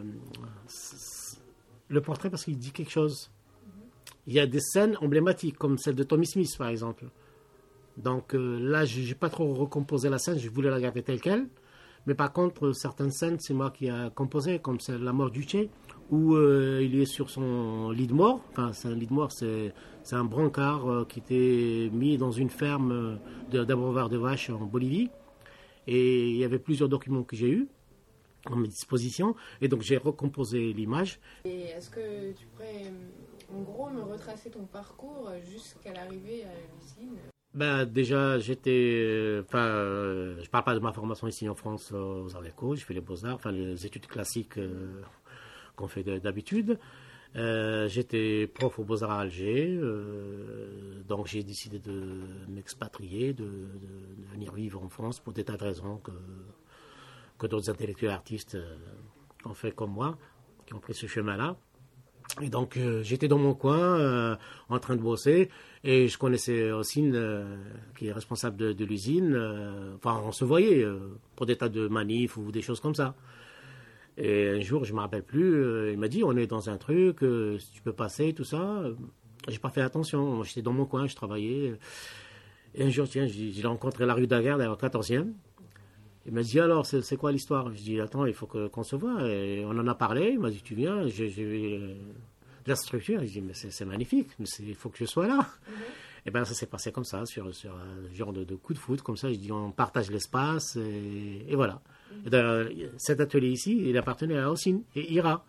le portrait parce qu'il dit quelque chose. Il y a des scènes emblématiques, comme celle de Tommy Smith, par exemple. Donc là, je n'ai pas trop recomposé la scène, je voulais la garder telle quelle. Mais par contre, certaines scènes, c'est moi qui ai composé, comme c'est La mort du Tché, où il est sur son lit de mort. Enfin, c'est un lit de mort, c'est un brancard qui était mis dans une ferme d'abreuvoir de vaches en Bolivie. Et il y avait plusieurs documents que j'ai eus à mes dispositions. Et donc, j'ai recomposé l'image. Et est-ce que tu pourrais, en gros, me retracer ton parcours jusqu'à l'arrivée à l'usine? Ben, déjà, je parle pas de ma formation ici en France aux Arts Déco, je fais les beaux-arts, enfin les études classiques qu'on fait d'habitude. J'étais prof aux beaux-arts à Alger, donc j'ai décidé de m'expatrier, de venir vivre en France pour des tas de raisons que d'autres intellectuels artistes ont fait comme moi, qui ont pris ce chemin-là. Et donc, j'étais dans mon coin, en train de bosser, et je connaissais Ossine, qui est responsable de l'usine. Enfin, on se voyait pour des tas de manifs ou des choses comme ça. Et un jour, je ne me rappelle plus, il m'a dit, on est dans un truc, si tu peux passer, tout ça. J'ai pas fait attention, moi, j'étais dans mon coin, je travaillais. Et un jour, tiens, j'ai rencontré la rue Daguerre, d'ailleurs, 14e. Il m'a dit, alors, c'est quoi l'histoire? Je dis, attends, il faut qu'on se voit. Et on en a parlé, il m'a dit, tu viens, j'ai vu la structure. Je dis, mais c'est magnifique, mais il faut que je sois là. Et bien, ça s'est passé comme ça, sur un genre de coup de foot, comme ça. Je dis, on partage l'espace, et voilà. Et cet atelier ici, il appartenait à Ossine et Ira.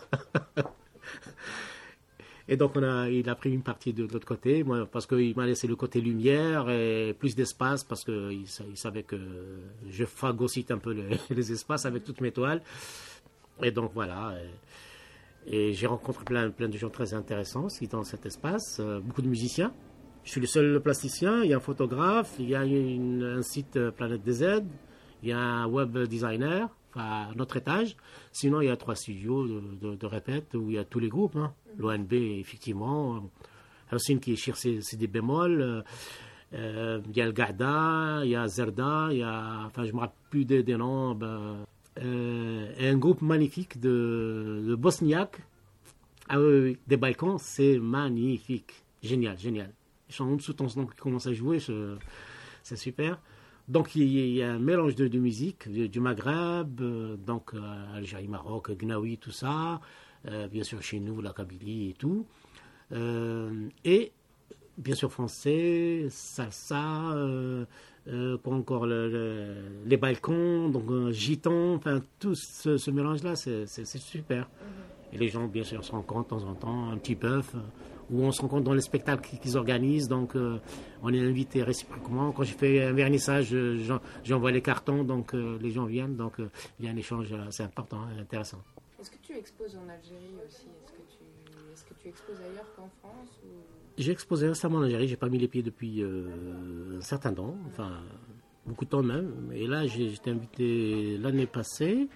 Et donc, il a pris une partie de l'autre côté, moi, parce qu'il m'a laissé le côté lumière et plus d'espace, parce qu'il savait que je phagocyte un peu les espaces avec toutes mes toiles. Et donc, voilà. Et j'ai rencontré plein de gens très intéressants aussi dans cet espace, beaucoup de musiciens. Je suis le seul plasticien, il y a un photographe, il y a un site Planète DZ, il y a un web designer, à notre étage. Sinon, il y a 3 studios de répète où il y a tous les groupes. Hein. L'ONB, effectivement. Hossein qui cherche c'est des bémols. Il y a le Garda, il y a Zerda, il y a... Enfin, je ne me rappelle plus des noms. Et un groupe magnifique de Bosniaques. Ah oui, des Balkans, c'est magnifique. Génial. Ils sont en dessous de ton son qui commence à jouer, c'est super. Donc, il y a un mélange de musique, du Maghreb, donc Algérie, Maroc, Gnawi, tout ça. Bien sûr, chez nous, la Kabylie et tout. Et, bien sûr, français, salsa, pour encore les Balkans, donc gitan, enfin, tout ce mélange-là, c'est super. Et les gens, bien sûr, se rencontrent de temps en temps, un petit bœuf, où on se rencontre dans les spectacles qu'ils organisent, donc on est invité réciproquement. Quand je fais un vernissage, j'envoie les cartons, donc les gens viennent, donc il y a un échange assez important et intéressant. Est-ce que tu exposes en Algérie aussi? Est-ce que tu exposes ailleurs qu'en France ou... J'ai exposé récemment en Algérie, j'ai pas mis les pieds depuis un certain temps, enfin beaucoup de temps même, et là j'étais invité l'année passée,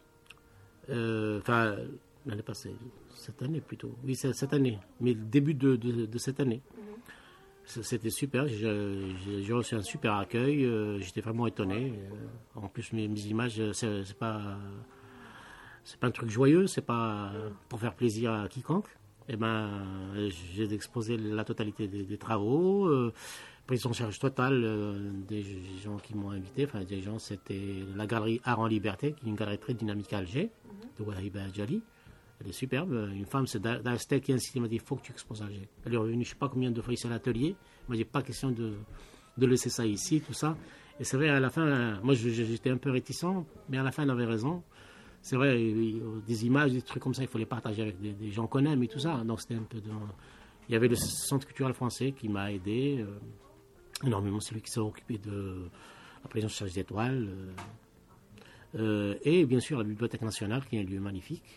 l'année passée, cette année plutôt. Oui, c'est cette année, mais le début de cette année. C'était super, j'ai reçu un super accueil, j'étais vraiment étonné. En plus, mes images, c'est pas un truc joyeux, c'est pas pour faire plaisir à quiconque. Eh ben, j'ai exposé la totalité des travaux, prise en charge totale des gens qui m'ont invité. Enfin, des gens, c'était la galerie Art en Liberté, qui est une galerie très dynamique à Alger, de Wahiba Adjali. Elle est superbe. Une femme, c'est d'Astel qui a insisté, m'a dit, il faut que tu exposes à Alger. Elle est revenue, je ne sais pas combien de fois ici à l'atelier. Elle m'a dit, pas question de laisser ça ici, tout ça. Et c'est vrai, à la fin, moi, j'étais un peu réticent, mais à la fin, elle avait raison. C'est vrai, des images, des trucs comme ça, il faut les partager avec des gens qu'on aime et tout ça. Donc, c'était un peu Il y avait le Centre culturel français qui m'a aidé énormément. C'est lui qui s'est occupé de la prise en charge des toiles. Et bien sûr, la Bibliothèque nationale, qui est un lieu magnifique.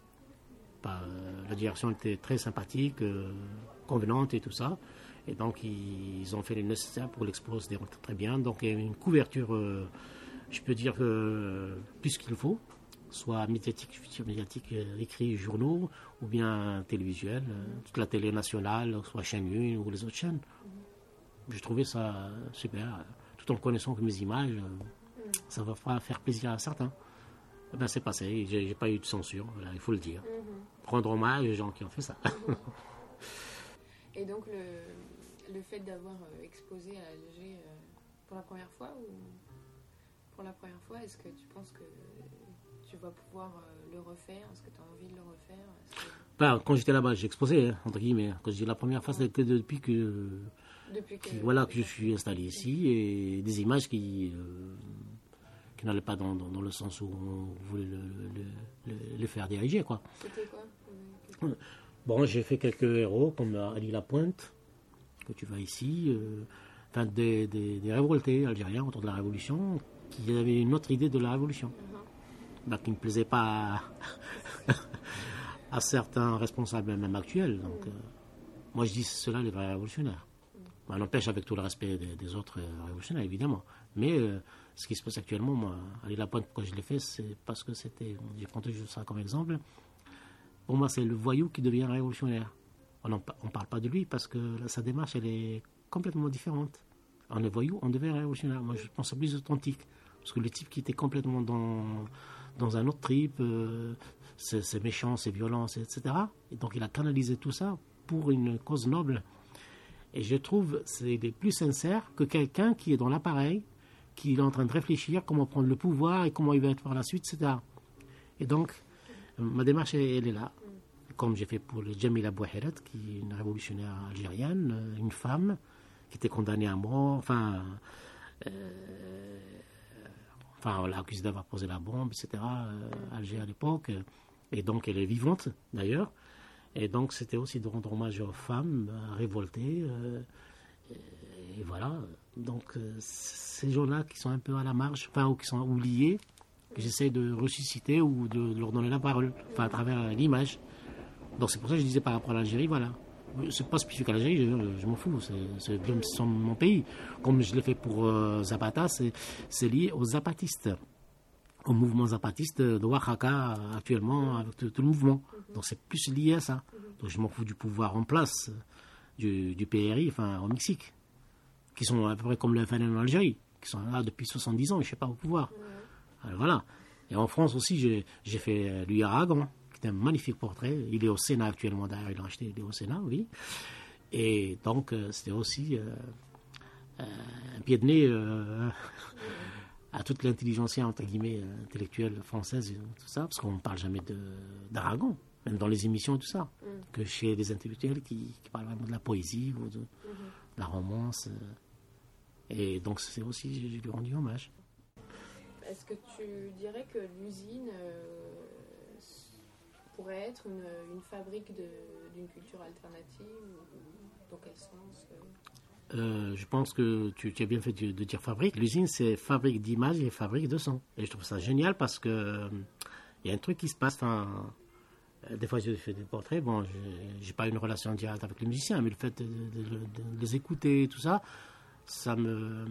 La direction était très sympathique, convenante et tout ça. Et donc, ils ont fait le nécessaire pour l'expo se déroule très bien. Donc, il y a une couverture, je peux dire, plus qu'il faut, soit médiatique, écrit, journaux, ou bien télévisuel, toute la télé nationale, soit chaîne 1 ou les autres chaînes. Je trouvais ça super, tout en connaissant que mes images, ça va pas faire plaisir à certains. Ben, c'est passé, j'ai pas eu de censure, voilà, il faut le dire. Rendre hommage aux gens qui ont fait ça. Et donc, Le fait d'avoir exposé à Alger pour la première fois ou pour la première fois, est-ce que tu penses que tu vas pouvoir le refaire? Est-ce que tu as envie de le refaire? Quand j'étais là-bas, j'ai exposé, hein, entre guillemets. Quand je dis la première fois, c'est que depuis que je suis installé ici, et des images qui n'allaient pas dans le sens où on voulait les faire diriger, quoi. C'était quoi? Bon, j'ai fait quelques héros, comme Ali Lapointe, que tu vois ici, des révoltés algériens autour de la Révolution, qui avaient une autre idée de la Révolution, qui ne plaisait pas à certains responsables, même actuels. Donc, moi, je dis ceux-là, les vrais révolutionnaires. N'empêche, avec tout le respect des autres révolutionnaires, évidemment. Mais ce qui se passe actuellement, moi, Ali Lapointe, pourquoi je l'ai fait, c'est parce que j'ai pris juste ça comme exemple. Pour moi, c'est le voyou qui devient révolutionnaire. On ne parle pas de lui parce que sa démarche, elle est complètement différente. On est voyou, on devient révolutionnaire. Moi, je pense que c'est plus authentique. Parce que le type qui était complètement dans un autre trip, c'est méchant, c'est violent, etc. Et donc, il a canalisé tout ça pour une cause noble. Et je trouve que c'est plus sincère que quelqu'un qui est dans l'appareil, qui est en train de réfléchir comment prendre le pouvoir et comment il va être par la suite, etc. Et donc, ma démarche, elle est là. Comme j'ai fait pour Jamila Bouhirat, qui est une révolutionnaire algérienne, une femme, qui était condamnée à mort, on l'a accusée d'avoir posé la bombe, etc., à Alger à l'époque. Et donc, elle est vivante, d'ailleurs. Et donc, c'était aussi de rendre hommage aux femmes révoltées. Et voilà. Donc, ces gens-là qui sont un peu à la marge, ou qui sont oubliés, que j'essaie de ressusciter ou de leur donner la parole, à travers l'image. Donc, c'est pour ça que je disais par rapport à l'Algérie, voilà. C'est pas spécifique à l'Algérie, je m'en fous, c'est mon pays. Comme je l'ai fait pour Zapata, c'est lié aux zapatistes, au mouvement zapatiste de Oaxaca actuellement, avec tout le mouvement. Donc c'est plus lié à ça. Donc je m'en fous du pouvoir en place du PRI, au Mexique, qui sont à peu près comme le FNL en Algérie, qui sont là depuis 70 ans, je ne sais pas, au pouvoir. Alors voilà. Et en France aussi, j'ai fait Louis Aragon, qui est un magnifique portrait. Il est au Sénat actuellement, d'ailleurs, il l'a acheté, il est au Sénat, oui. Et donc, c'était aussi un pied de nez à toute l'intelligentsia, entre guillemets, intellectuelle française, et tout ça, parce qu'on ne parle jamais d'Aragon, même dans les émissions et tout ça, que chez des intellectuels qui parlent vraiment de la poésie ou de la romance. Et donc, c'est aussi, j'ai lui rendu hommage. Est-ce que tu dirais que l'usine pourrait être une fabrique d'une culture alternative? Dans quel sens je pense que tu as bien fait de dire fabrique. L'usine, c'est fabrique d'images et fabrique de son. Et je trouve ça génial parce que y a un truc qui se passe. Des fois, je fais des portraits. Bon, j'ai pas une relation directe avec les musiciens, mais le fait de les écouter, tout ça, ça me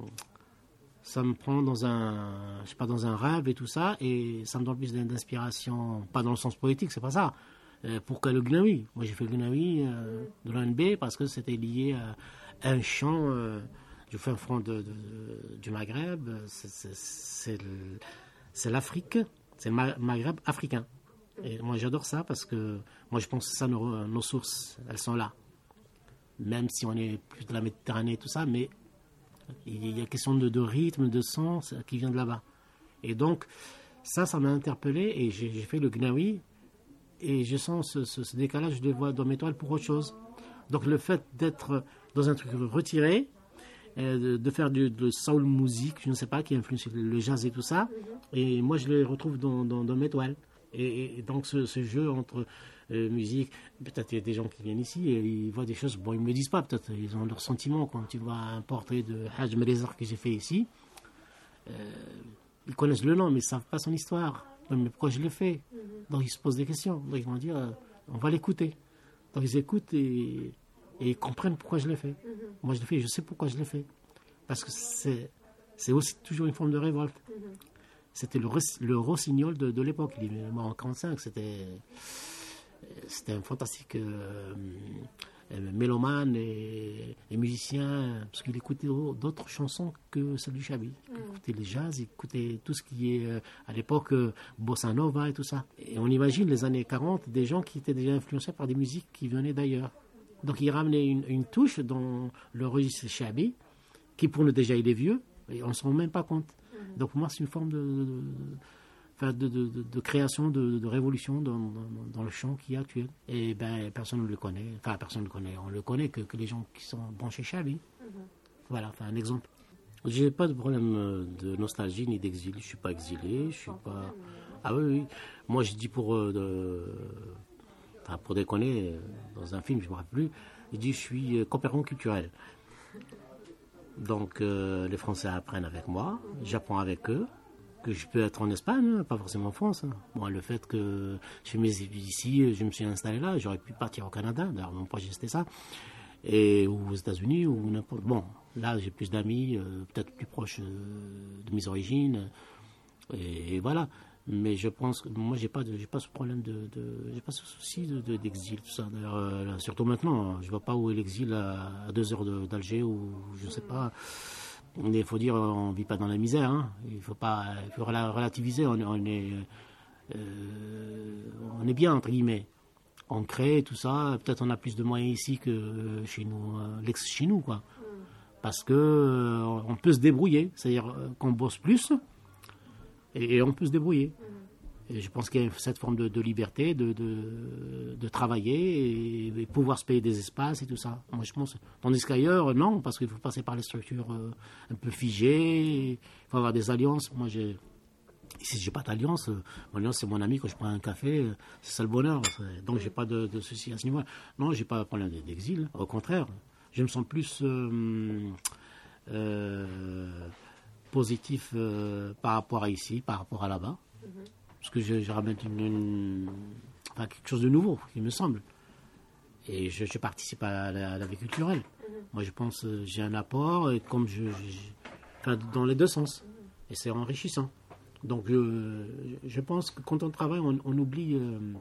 prend dans un rêve et tout ça, et ça me donne plus d'inspiration, pas dans le sens poétique, c'est pas ça. Pourquoi le Gnawi? Moi, j'ai fait le Gnawi de l'ONB parce que c'était lié à un chant du fin fond du Maghreb. C'est l'Afrique, c'est le Maghreb africain. Et moi, j'adore ça parce que moi, je pense que ça, nos sources, elles sont là. Même si on est plus de la Méditerranée et tout ça, mais il y a question de rythme, de son qui vient de là-bas. Et donc, ça m'a interpellé et j'ai fait le Gnawi. Et je sens ce décalage, je le vois dans mes toiles pour autre chose. Donc le fait d'être dans un truc retiré, de faire de soul music, je ne sais pas, qui influence le jazz et tout ça, et moi je les retrouve dans mes toiles. Et donc ce jeu entre musique, peut-être il y a des gens qui viennent ici et ils voient des choses, bon ils ne me le disent pas, peut-être ils ont leurs sentiments. Quand tu vois un portrait de Haj Melezar que j'ai fait ici, ils connaissent le nom mais ils ne savent pas son histoire. Mais pourquoi je l'ai fait? Donc ils se posent des questions. Donc ils vont dire, on va l'écouter. Donc ils écoutent et ils comprennent pourquoi je l'ai fait. Moi je l'ai fait et je sais pourquoi je l'ai fait. Parce que c'est aussi toujours une forme de révolte. C'était le rossignol de l'époque. Il est mort en 1945. C'était un fantastique mélomane et musicien, parce qu'il écoutait d'autres chansons que celles du Chabi. Il écoutait les jazz, il écoutait tout ce qui est, à l'époque, bossa nova et tout ça. Et on imagine les années 40, des gens qui étaient déjà influencés par des musiques qui venaient d'ailleurs, Donc il ramenait une touche dans le registre Chabi, qui pour nous déjà il est vieux, et on ne se rend même pas compte. Donc pour moi c'est une forme de création, de révolution dans le chant qui est actuel. Et ben personne ne le connaît, enfin personne ne le connaît, on le connaît que les gens qui sont branchés Chabi. Voilà, enfin un exemple. J'ai pas de problème de nostalgie ni d'exil, je suis pas exilé, je suis pas... Ah oui. Moi je dis pour déconner, dans un film, je ne me rappelle plus, il dit je suis coopérant culturel. Donc les Français apprennent avec moi, j'apprends avec eux, que je peux être en Espagne, pas forcément en France. Bon, le fait que je fais mes études ici, je me suis installé là, j'aurais pu partir au Canada, d'ailleurs mon projet c'était ça, ou aux États-Unis, ou n'importe. Bon, là j'ai plus d'amis, peut-être plus proches de mes origines, et voilà. Mais je pense que moi j'ai pas ce problème j'ai pas ce souci d'exil, tout ça. D'ailleurs, surtout maintenant, je vois pas où est l'exil à 2 heures d'Alger, ou je sais pas. Il faut dire, on vit pas dans la misère, hein. Il faut relativiser. On est bien entre guillemets. On crée tout ça. Peut-être on a plus de moyens ici que chez nous, chez nous quoi. Parce que on peut se débrouiller. C'est-à-dire qu'on bosse plus. Et on peut se débrouiller. Et je pense qu'il y a cette forme de liberté, de travailler et pouvoir se payer des espaces et tout ça. Moi, je pense. Tandis qu'ailleurs, non, parce qu'il faut passer par les structures un peu figées. Il faut avoir des alliances. Moi, ici, j'ai pas d'alliance. Mon alliance, c'est mon ami. Quand je prends un café, c'est ça le bonheur. Donc, j'ai pas de souci à ce niveau-là. Non, j'ai pas de problème d'exil. Au contraire, je me sens plus positif par rapport à ici, par rapport à là-bas. Parce que je ramène quelque chose de nouveau, il me semble. Et je participe à la vie culturelle. Moi, je pense j'ai un apport, et comme dans les deux sens. Et c'est enrichissant. Donc, je pense que quand on travaille, on oublie...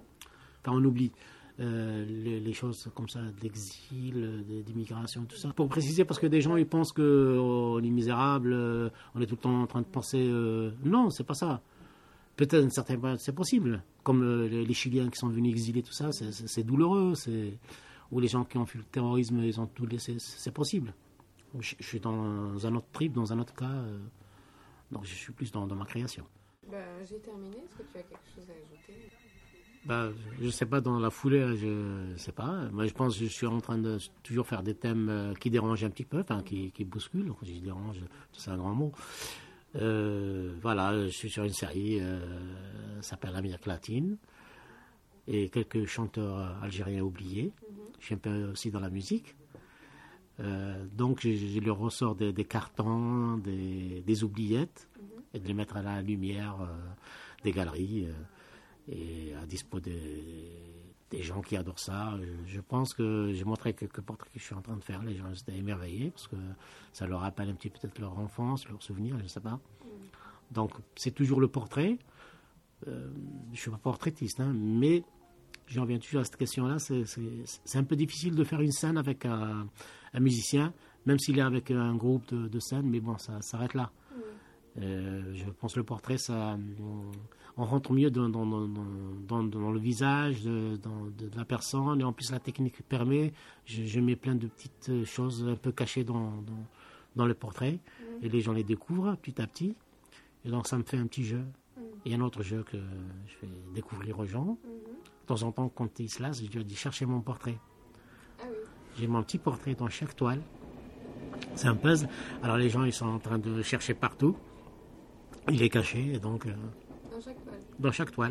les choses comme ça, d'exil, d'immigration, tout ça. Pour préciser, parce que des gens ils pensent qu'on est misérable, on est tout le temps en train de penser... non, c'est pas ça. Peut-être une certaine période, c'est possible. Comme les Chiliens qui sont venus exiler, tout ça, c'est douloureux. Ou les gens qui ont fui le terrorisme, ils ont tout laissé, c'est possible. Je suis dans un autre trip, dans un autre cas. Donc je suis plus dans ma création. J'ai terminé. Est-ce que tu as quelque chose à ajouter ? Je sais pas, dans la foulée, je sais pas. Moi, je pense que je suis en train de toujours faire des thèmes qui dérangent un petit peu, enfin, qui bousculent. Quand je dis dérange, c'est un grand mot. Voilà, je suis sur une série, ça s'appelle l'Amérique latine, et quelques chanteurs algériens oubliés. Je suis un peu aussi dans la musique. Donc, je leur ressors des cartons, des oubliettes, et de les mettre à la lumière des galeries. Et à dispo des gens qui adorent ça. Je pense que j'ai montré quelques portraits que je suis en train de faire. Les gens étaient émerveillés parce que ça leur rappelle un petit peu peut-être leur enfance, leurs souvenirs, je ne sais pas. Donc c'est toujours le portrait. Je ne suis pas portraitiste, hein, mais j'en viens toujours à cette question-là. C'est un peu difficile de faire une scène avec un musicien, même s'il est avec un groupe de scène, mais bon, ça s'arrête là. Je pense que le portrait, on rentre mieux dans le visage de la personne, et en plus la technique permet, je mets plein de petites choses un peu cachées dans le portrait, et les gens les découvrent petit à petit, et donc ça me fait un petit jeu. Et un autre jeu que je fais découvrir aux gens. De temps en temps, quand ils se lassent, je leur dis cherchez mon portrait. J'ai mon petit portrait dans chaque toile. C'est un puzzle. Alors les gens, ils sont en train de chercher partout. Il est caché, et donc... Dans chaque toile.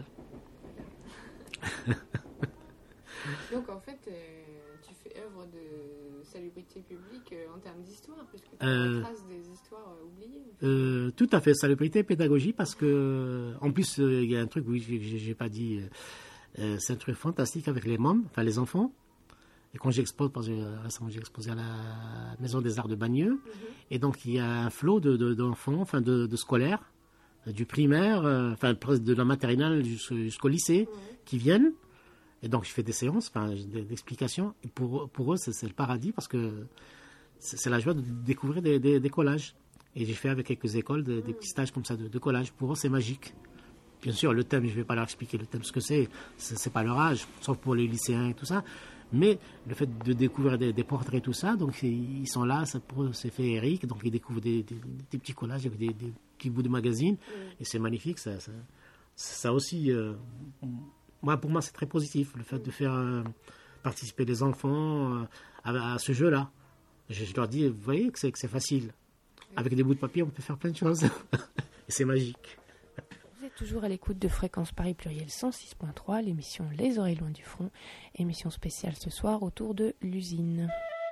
Donc en fait, tu fais œuvre de salubrité publique en termes d'histoire, puisque tu retraces des histoires oubliées. Tout à fait, salubrité, pédagogie, parce que... En plus, il y a un truc, oui, j'ai pas dit... c'est un truc fantastique avec les mômes, enfin les enfants. Et quand j'expose, parce que récemment j'ai exposé à la Maison des Arts de Bagneux, et donc il y a un flot d'enfants, enfin de scolaires, du primaire, enfin de la maternelle jusqu'au lycée, qui viennent. Et donc je fais des séances, d'explications. Et pour eux, c'est le paradis, parce que c'est la joie de découvrir des collages. Et j'ai fait avec quelques écoles des petits stages comme ça de collage. Pour eux, c'est magique. Bien sûr, le thème, je ne vais pas leur expliquer le thème, ce que c'est pas leur âge, sauf pour les lycéens et tout ça. Mais le fait de découvrir des portraits, tout ça, donc ils sont là, c'est féerique, donc ils découvrent des petits collages avec des petits bouts de magazine, et c'est magnifique, ça aussi, pour moi c'est très positif, le fait de faire participer les enfants à ce jeu-là. Je leur dis, vous voyez que c'est facile. Avec des bouts de papier, on peut faire plein de choses. Et c'est magique. Vous êtes toujours à l'écoute de Fréquence Paris Pluriel 106.3, l'émission Les Oreilles Loin du Front, émission spéciale ce soir autour de l'usine.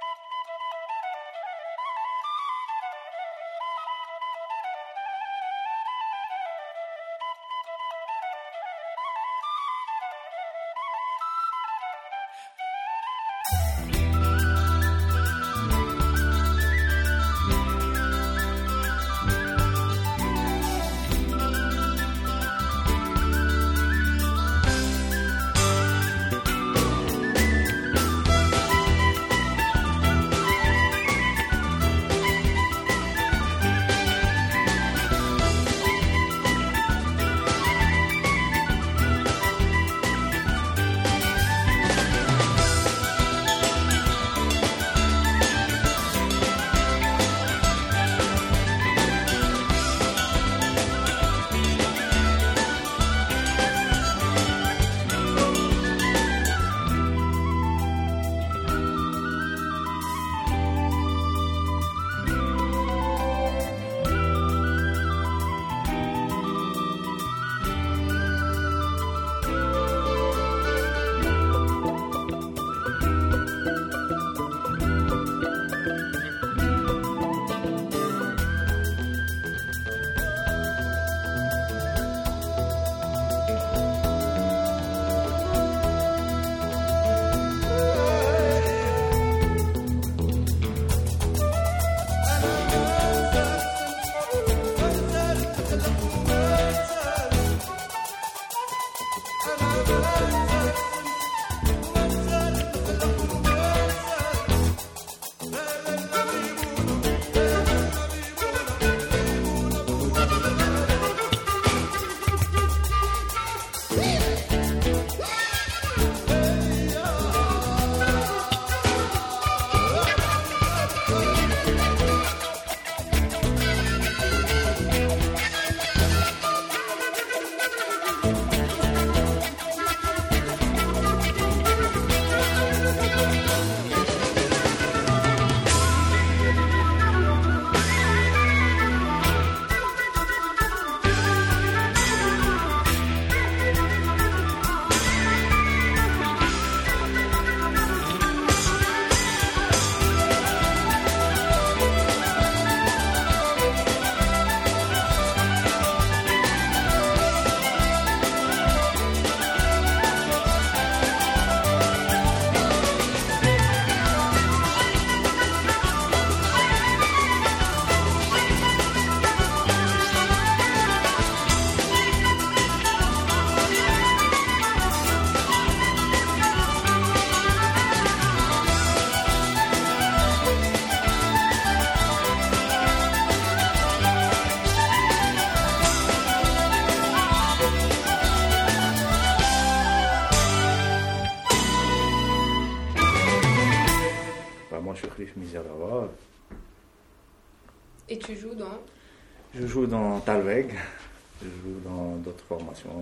Et tu joues dans? Je joue dans Talweg, je joue dans d'autres formations,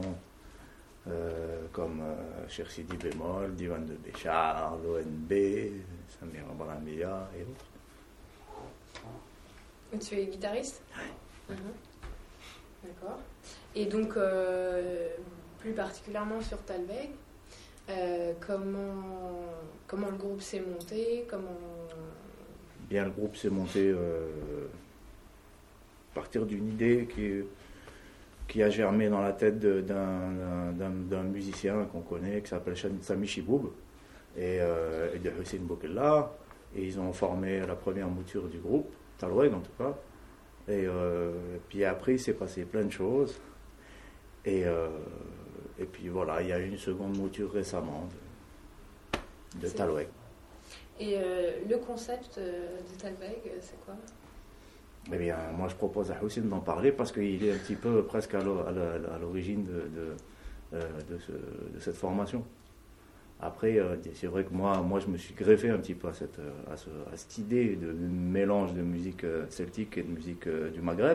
comme Cher Sidi Bémol, Divan de Béchar, l'ONB, Samir Abrahamiya et autres. Et tu es guitariste? Oui. D'accord. Et donc, plus particulièrement sur Talweg, comment le groupe s'est monté? Bien, le groupe s'est monté à partir d'une idée qui a germé dans la tête d'un musicien qu'on connaît, qui s'appelle Sami Chiboub, et de Hussein Boukella. Et ils ont formé la première mouture du groupe, Talweg en tout cas. Et puis après, il s'est passé plein de choses. Et puis voilà, il y a eu une seconde mouture récemment de Talweg. Et le concept de Talweg, c'est quoi? Eh bien, moi je propose à Hussein d'en parler parce qu'il est un petit peu presque à l'origine de cette formation. Après, c'est vrai que moi, je me suis greffé un petit peu à cette idée de mélange de musique celtique et de musique du Maghreb.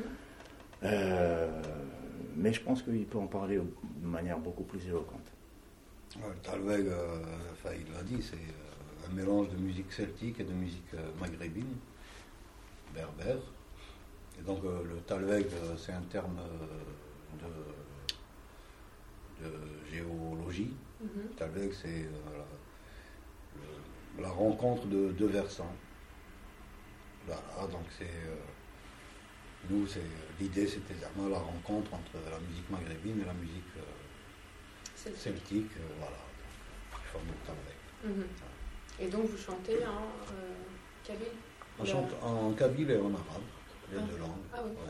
Mais je pense qu'il peut en parler de manière beaucoup plus éloquente. Ouais, le Talweg, il l'a dit, c'est un mélange de musique celtique et de musique maghrébine, berbère. Et donc le Talweg, c'est un terme de géologie. Talweg, c'est la rencontre de deux versants. Voilà, donc l'idée, c'était vraiment la rencontre entre la musique maghrébine et la musique celtique, voilà, qui forme le Talweg. Et donc vous chantez en kabyle? On chante en kabyle et en arabe, les deux langues. Ah oui,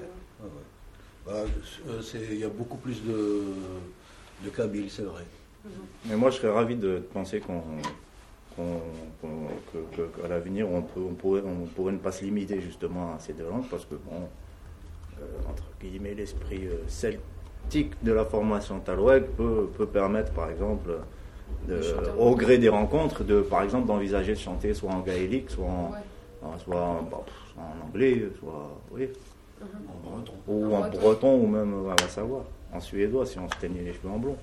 il y a beaucoup plus de kabyle, c'est vrai. Mais moi, je serais ravi de penser qu'à l'avenir, on pourrait ne pas se limiter justement à ces deux langues, parce que, entre guillemets, l'esprit celtique de la formation Talweg peut permettre, par exemple, au gré des rencontres, par exemple, d'envisager de chanter soit en gaélique, soit en anglais, soit En breton. ou en breton, ou même, on va savoir, en suédois, si on se teignait les cheveux en blond.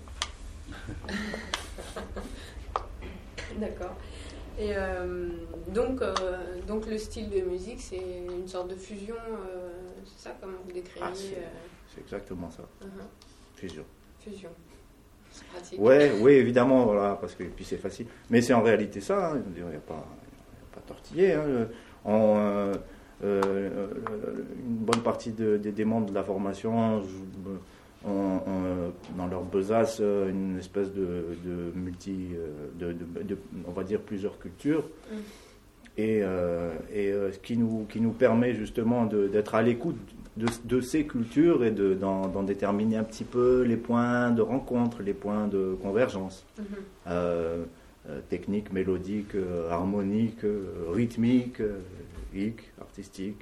D'accord. Et donc le style de musique, c'est une sorte de fusion, c'est ça, comment vous décririez C'est exactement ça. Fusion. Fusion. C'est pratique. Oui, évidemment, voilà, parce que puis c'est facile. Mais c'est en réalité ça, hein, il n'y a pas tortillé. Hein. Une bonne partie des membres de la formation ont dans leur besace une espèce de on va dire plusieurs cultures, et ce qui nous permet justement d'être à l'écoute de ces cultures et d'en déterminer un petit peu les points de rencontre, les points de convergence, technique, mélodique, harmonique, rythmique, artistique.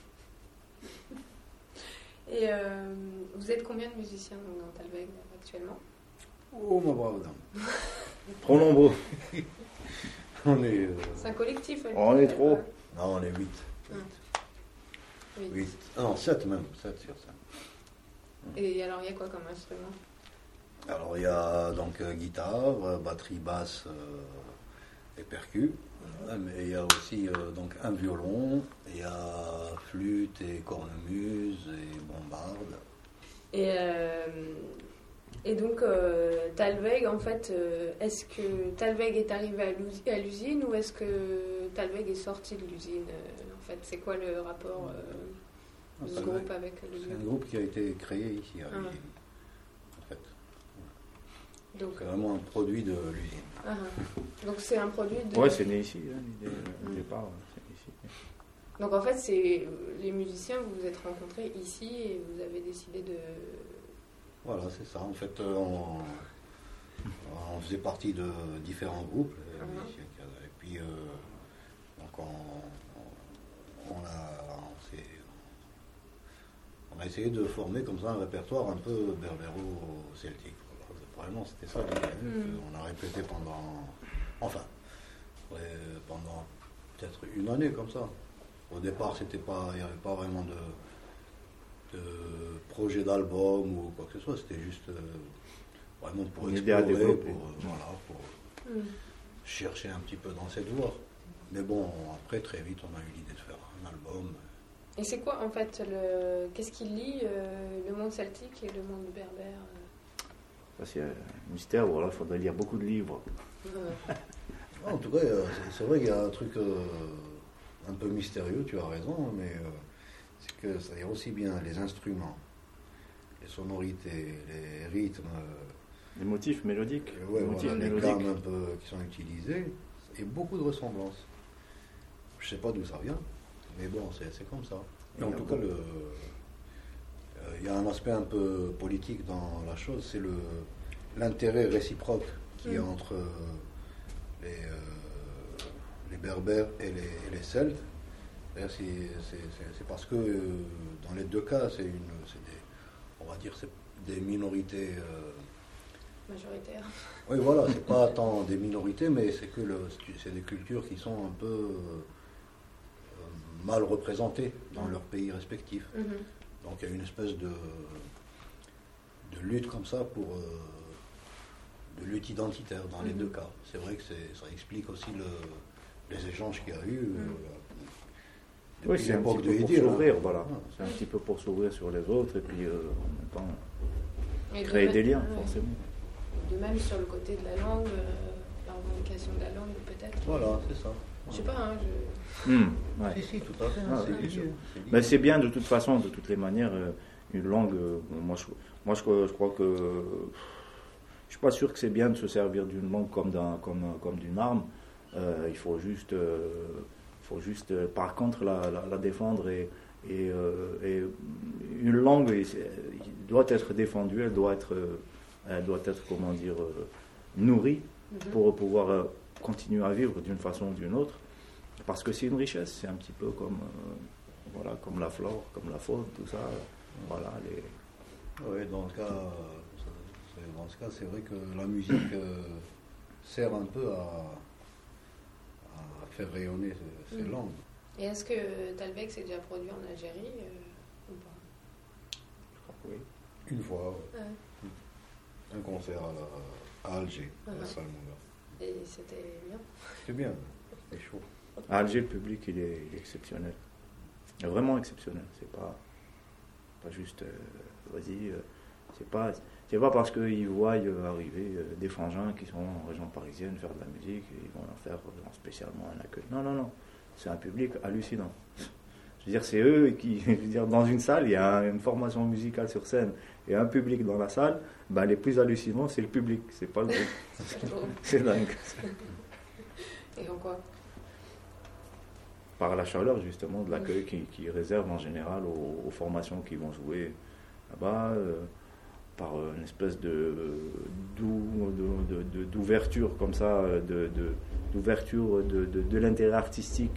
Et vous êtes combien de musiciens dans Talweg actuellement? Oh, ma brave dame. Trop nombreux. On est... C'est un collectif. On est trop. Non, on est 8. 8. Ah non, 7 même. 7 sur 5. Et alors, il y a quoi comme instrument? Alors, il y a donc guitare, batterie, basse et percus. Mais il y a aussi donc un violon, il y a flûte et cornemuse et bombarde. Et donc, Talweg, en fait, est-ce que Talweg est arrivé à l'usine ou est-ce que Talweg est sorti de l'usine? En fait, c'est quoi le rapport du groupe avec l'usine? C'est un groupe qui a été créé ici à l'usine, en fait. Donc, c'est vraiment un produit de l'usine. Donc c'est un produit de... Ouais, c'est né ici, hein, l'idée au départ, c'est ici. Donc en fait, c'est les musiciens, vous vous êtes rencontrés ici et vous avez décidé de... Voilà, c'est ça. En fait, on faisait partie de différents groupes. Et puis, donc on a essayé de former comme ça un répertoire un peu berbéro-celtique. Vraiment, c'était ça l'idée. On a répété pendant peut-être une année comme ça. Au départ, il n'y avait pas vraiment de projet d'album ou quoi que ce soit. C'était juste vraiment pour explorer, pour chercher un petit peu dans cette voie. Mais bon, après, très vite, on a eu l'idée de faire un album. Et c'est quoi, en fait, qu'est-ce qui lie le monde celtique et le monde berbère? Ça, c'est un mystère, voilà, il faudrait lire beaucoup de livres. En tout cas, c'est vrai qu'il y a un truc un peu mystérieux, tu as raison, mais c'est que ça y a aussi bien les instruments, les sonorités, les rythmes, les motifs mélodiques, les gammes un peu qui sont utilisées, et beaucoup de ressemblances. Je ne sais pas d'où ça vient, mais bon, c'est comme ça. Et en tout cas, il y a un aspect un peu politique dans la chose, c'est l'intérêt réciproque qui est entre les Berbères et les Celtes. C'est parce que dans les deux cas, on va dire, c'est des minorités majoritaire. Oui, voilà, c'est pas tant des minorités, mais c'est que c'est des cultures qui sont un peu mal représentées dans leurs pays respectifs. Donc il y a une espèce de lutte comme ça pour de lutte identitaire dans les deux cas. C'est vrai que ça explique aussi les échanges qu'il y a eu. Oui, c'est un petit peu pour s'ouvrir, voilà. C'est un petit peu pour s'ouvrir sur les autres et puis en même temps créer des liens, forcément. De même sur le côté de la langue, la revendication de la langue peut-être. Voilà, c'est ça. Je sais pas, hein, Si, tout à fait. C'est lié. Mais c'est bien de toute façon, de toutes les manières, une langue. Moi, je crois que je suis pas sûr que c'est bien de se servir d'une langue comme d'une arme. Il faut juste, par contre, la défendre et une langue doit être défendue, elle doit être comment dire, nourrie pour pouvoir continuer à vivre d'une façon ou d'une autre, parce que c'est une richesse, c'est un petit peu comme comme la flore, comme la faune, tout ça. Voilà, Oui, dans ce cas, c'est vrai que la musique sert un peu à faire rayonner ces langues. Et est-ce que Talveg s'est déjà produit en Algérie ou pas? je crois que oui. Une fois, un concert à Alger, à la salle Moula. Et c'était bien? C'était bien, c'était chaud. À Alger, le public, il est exceptionnel. Vraiment exceptionnel. C'est pas juste, vas-y, c'est pas parce qu'ils voient arriver des frangins qui sont en région parisienne faire de la musique et ils vont leur faire spécialement un accueil. Non. C'est un public hallucinant. Je veux dire, c'est eux qui, dans une salle, il y a une formation musicale sur scène et un public dans la salle, les plus hallucinants, c'est le public, c'est pas le groupe. C'est dingue. Et en quoi? Par la chaleur, justement, de l'accueil qu'ils réservent en général aux formations qui vont jouer là-bas, par une espèce d'ouverture comme ça, d'ouverture de l'intérêt artistique,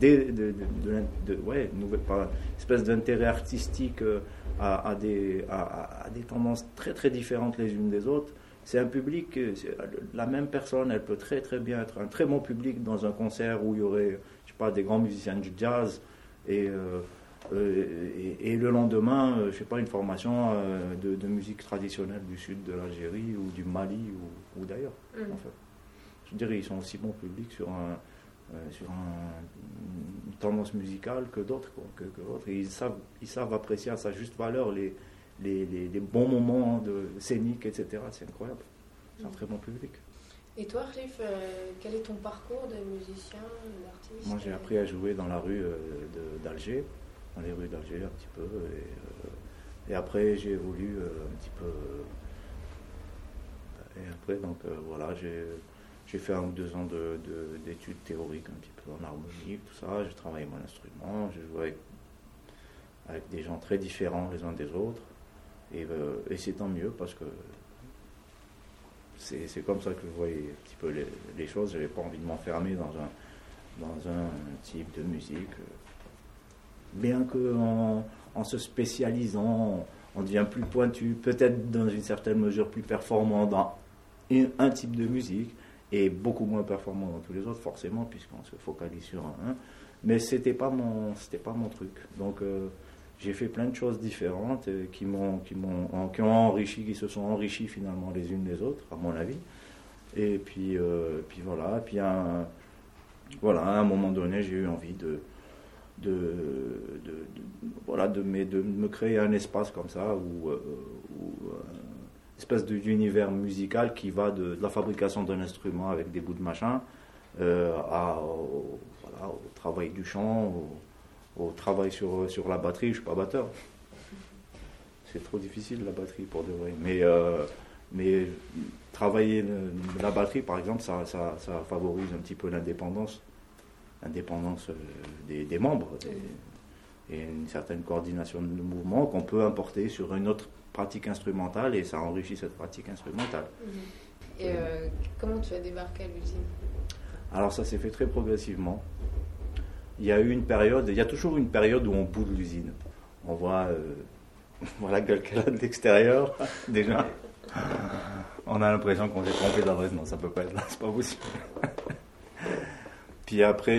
par une espèce d'intérêt artistique à des tendances très très différentes les unes des autres. C'est un public, la même personne, elle peut très très bien être un très bon public dans un concert où il y aurait, je sais pas, des grands musiciens du jazz et le lendemain, je sais pas, une formation de musique traditionnelle du sud de l'Algérie ou du Mali ou d'ailleurs. En fait, je dirais, ils sont aussi bons publics sur une tendance musicale que d'autres, et ils savent apprécier à sa juste valeur les bons moments scéniques, etc. C'est incroyable. C'est un très bon public. Et toi, Khalif, quel est ton parcours de musicien, d'artiste? Moi, j'ai appris à jouer dans la rue d'Alger, dans les rues d'Alger un petit peu, et après j'ai évolué un petit peu. Et après, donc voilà, j'ai fait 1 ou 2 ans d'études théoriques un petit peu en harmonie, tout ça. J'ai travaillé mon instrument, j'ai joué avec des gens très différents les uns des autres, et c'est tant mieux parce que c'est comme ça que je voyais un petit peu les choses. J'avais pas envie de m'enfermer dans un type de musique. Bien qu'en se spécialisant, on devient plus pointu, peut-être dans une certaine mesure plus performant dans un type de musique, et beaucoup moins performant dans tous les autres, forcément, puisqu'on se focalise sur un. Mais c'était pas mon truc. Donc j'ai fait plein de choses différentes qui se sont enrichies finalement les unes des autres, à mon avis. Et puis voilà. Puis à un moment donné, j'ai eu envie de me créer un espace comme ça où une espèce d'univers musical qui va de la fabrication d'un instrument avec des bouts de machin au travail du chant, au travail sur la batterie. Je suis pas batteur, c'est trop difficile la batterie pour de vrai, mais travailler la batterie par exemple, ça favorise un petit peu l'indépendance des membres et une certaine coordination de mouvement qu'on peut importer sur une autre pratique instrumentale, et ça enrichit cette pratique instrumentale. Et comment tu as débarqué à l'usine? Alors ça s'est fait très progressivement. Il y a toujours une période où on boude l'usine. On voit la gueule qu'elle a de l'extérieur déjà. On a l'impression qu'on s'est trompé d'adresse. Non, ça peut pas être là, c'est pas possible. Puis après,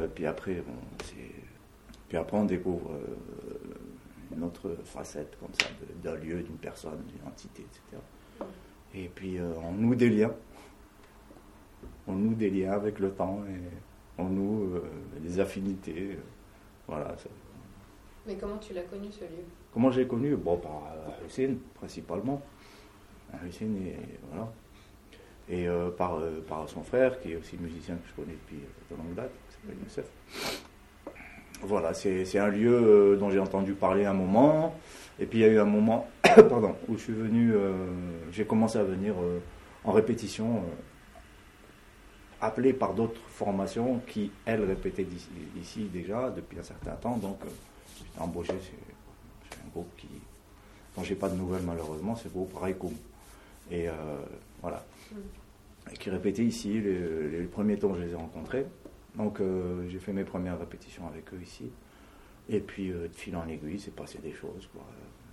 on découvre une autre facette comme ça d'un lieu, d'une personne, d'une entité, etc. Et puis on noue des liens. On noue des liens avec le temps et on noue des affinités. Voilà. Ça. Mais comment tu l'as connu, ce lieu? Comment j'ai connu? Bon, par Hussein, principalement. Hussein, et voilà. Et par son frère, qui est aussi musicien que je connais depuis de longue date, qui s'appelle Youssef. Voilà, c'est un lieu dont j'ai entendu parler un moment. Et puis il y a eu un moment pardon, où je suis venu, j'ai commencé à venir en répétition, appelé par d'autres formations qui, elles, répétaient ici déjà depuis un certain temps. Donc j'étais embauché chez un groupe dont j'ai pas de nouvelles malheureusement, c'est le groupe Raikoum. Et voilà. Et qui répétaient ici, les premiers temps je les ai rencontrés. Donc j'ai fait mes premières répétitions avec eux ici. Et puis de fil en aiguille, c'est passé des choses, quoi.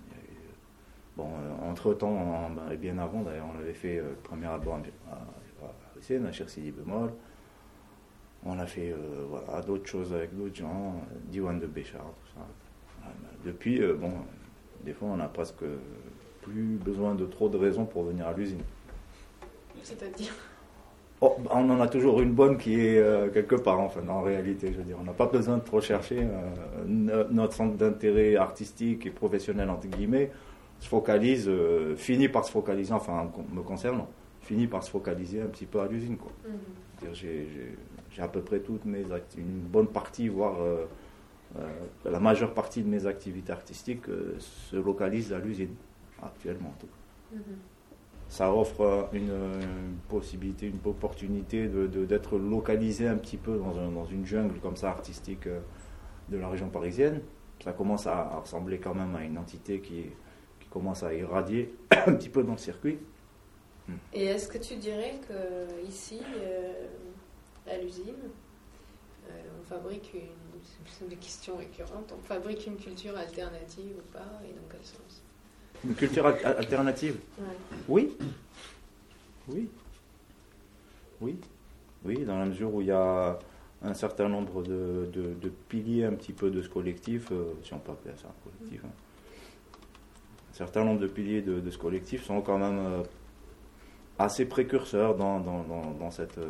Entre-temps, et bien avant d'ailleurs, on avait fait le premier album à Hussein, à Cher Sidi Bémol. On a fait d'autres choses avec d'autres gens, Diwan de Béchar, tout ça. Depuis, des fois on n'a presque plus besoin de trop de raisons pour venir à l'usine. C'est-à-dire? On en a toujours une bonne qui est quelque part, enfin, en réalité, je veux dire. On n'a pas besoin de trop chercher. Notre centre d'intérêt artistique et professionnel, entre guillemets, finit par se focaliser, enfin, me concernant, finit par se focaliser un petit peu à l'usine, quoi. J'ai à peu près toutes mes activités, une bonne partie, voire la majeure partie de mes activités artistiques se localisent à l'usine, actuellement, en tout cas. Ça offre une possibilité, une opportunité d'être localisé un petit peu dans une jungle comme ça artistique de la région parisienne. Ça commence à ressembler quand même à une entité qui commence à irradier un petit peu dans le circuit. Et est-ce que tu dirais qu'ici, à l'usine, on fabrique c'est une question récurrente, on fabrique une culture alternative ou pas, et dans quel sens? Une culture alternative? Ouais. Oui, dans la mesure où il y a un certain nombre de piliers un petit peu de ce collectif, si on peut appeler ça un collectif. Un certain nombre de piliers de ce collectif sont quand même assez précurseurs dans cette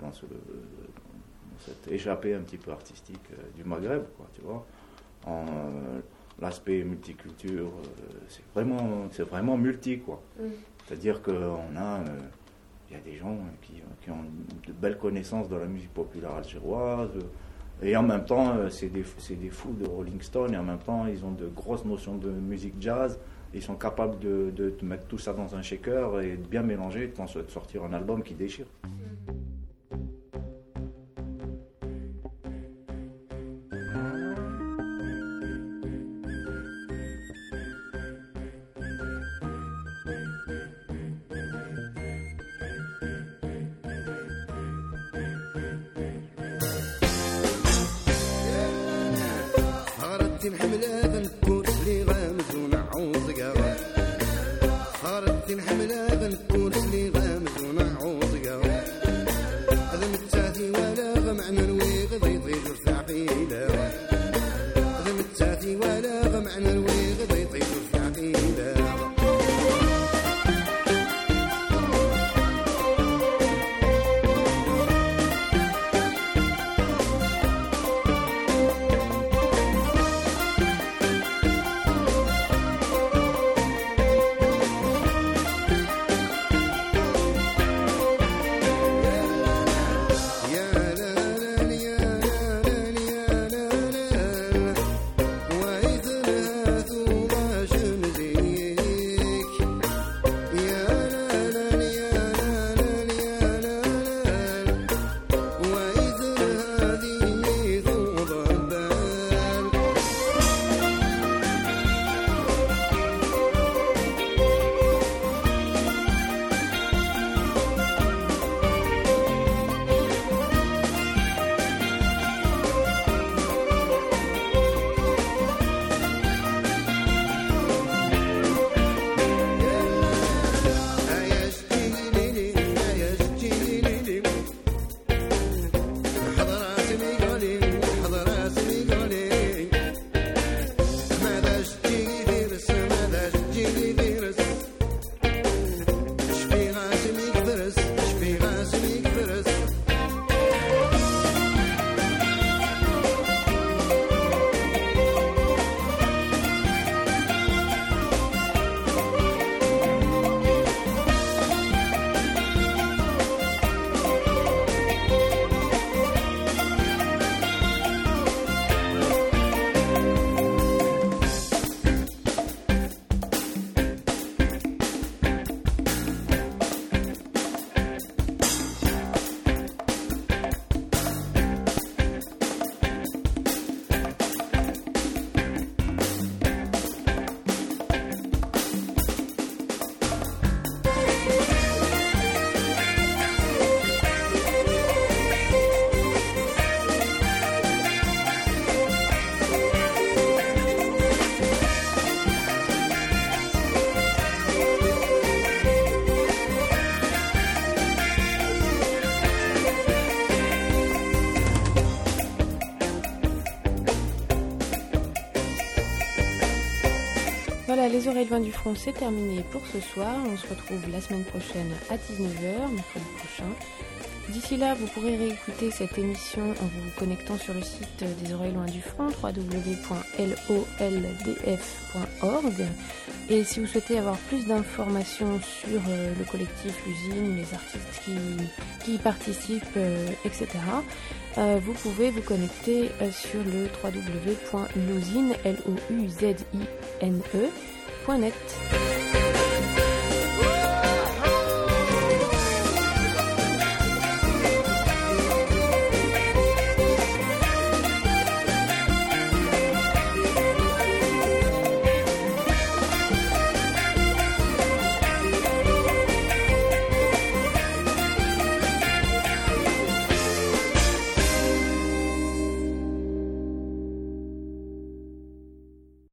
échappée un petit peu artistique du Maghreb, quoi, tu vois. L'aspect multiculture, c'est vraiment multi, quoi. C'est-à-dire qu'il y a des gens qui ont de belles connaissances dans la musique populaire algéroise, et en même temps, c'est des fous de Rolling Stone, et en même temps, ils ont de grosses notions de musique jazz, et ils sont capables de mettre tout ça dans un shaker et de bien mélanger, et de sortir un album qui déchire. ويثنى ثم Oreilles de Vin du Front, c'est terminé pour ce soir. On se retrouve la semaine prochaine à 19h, mercredi prochain. D'ici là, vous pourrez réécouter cette émission en vous connectant sur le site des Oreilles Loin du Front, www.loldf.org. Et si vous souhaitez avoir plus d'informations sur le collectif, l'usine, les artistes qui y participent, etc., vous pouvez vous connecter sur le www.louzine.net.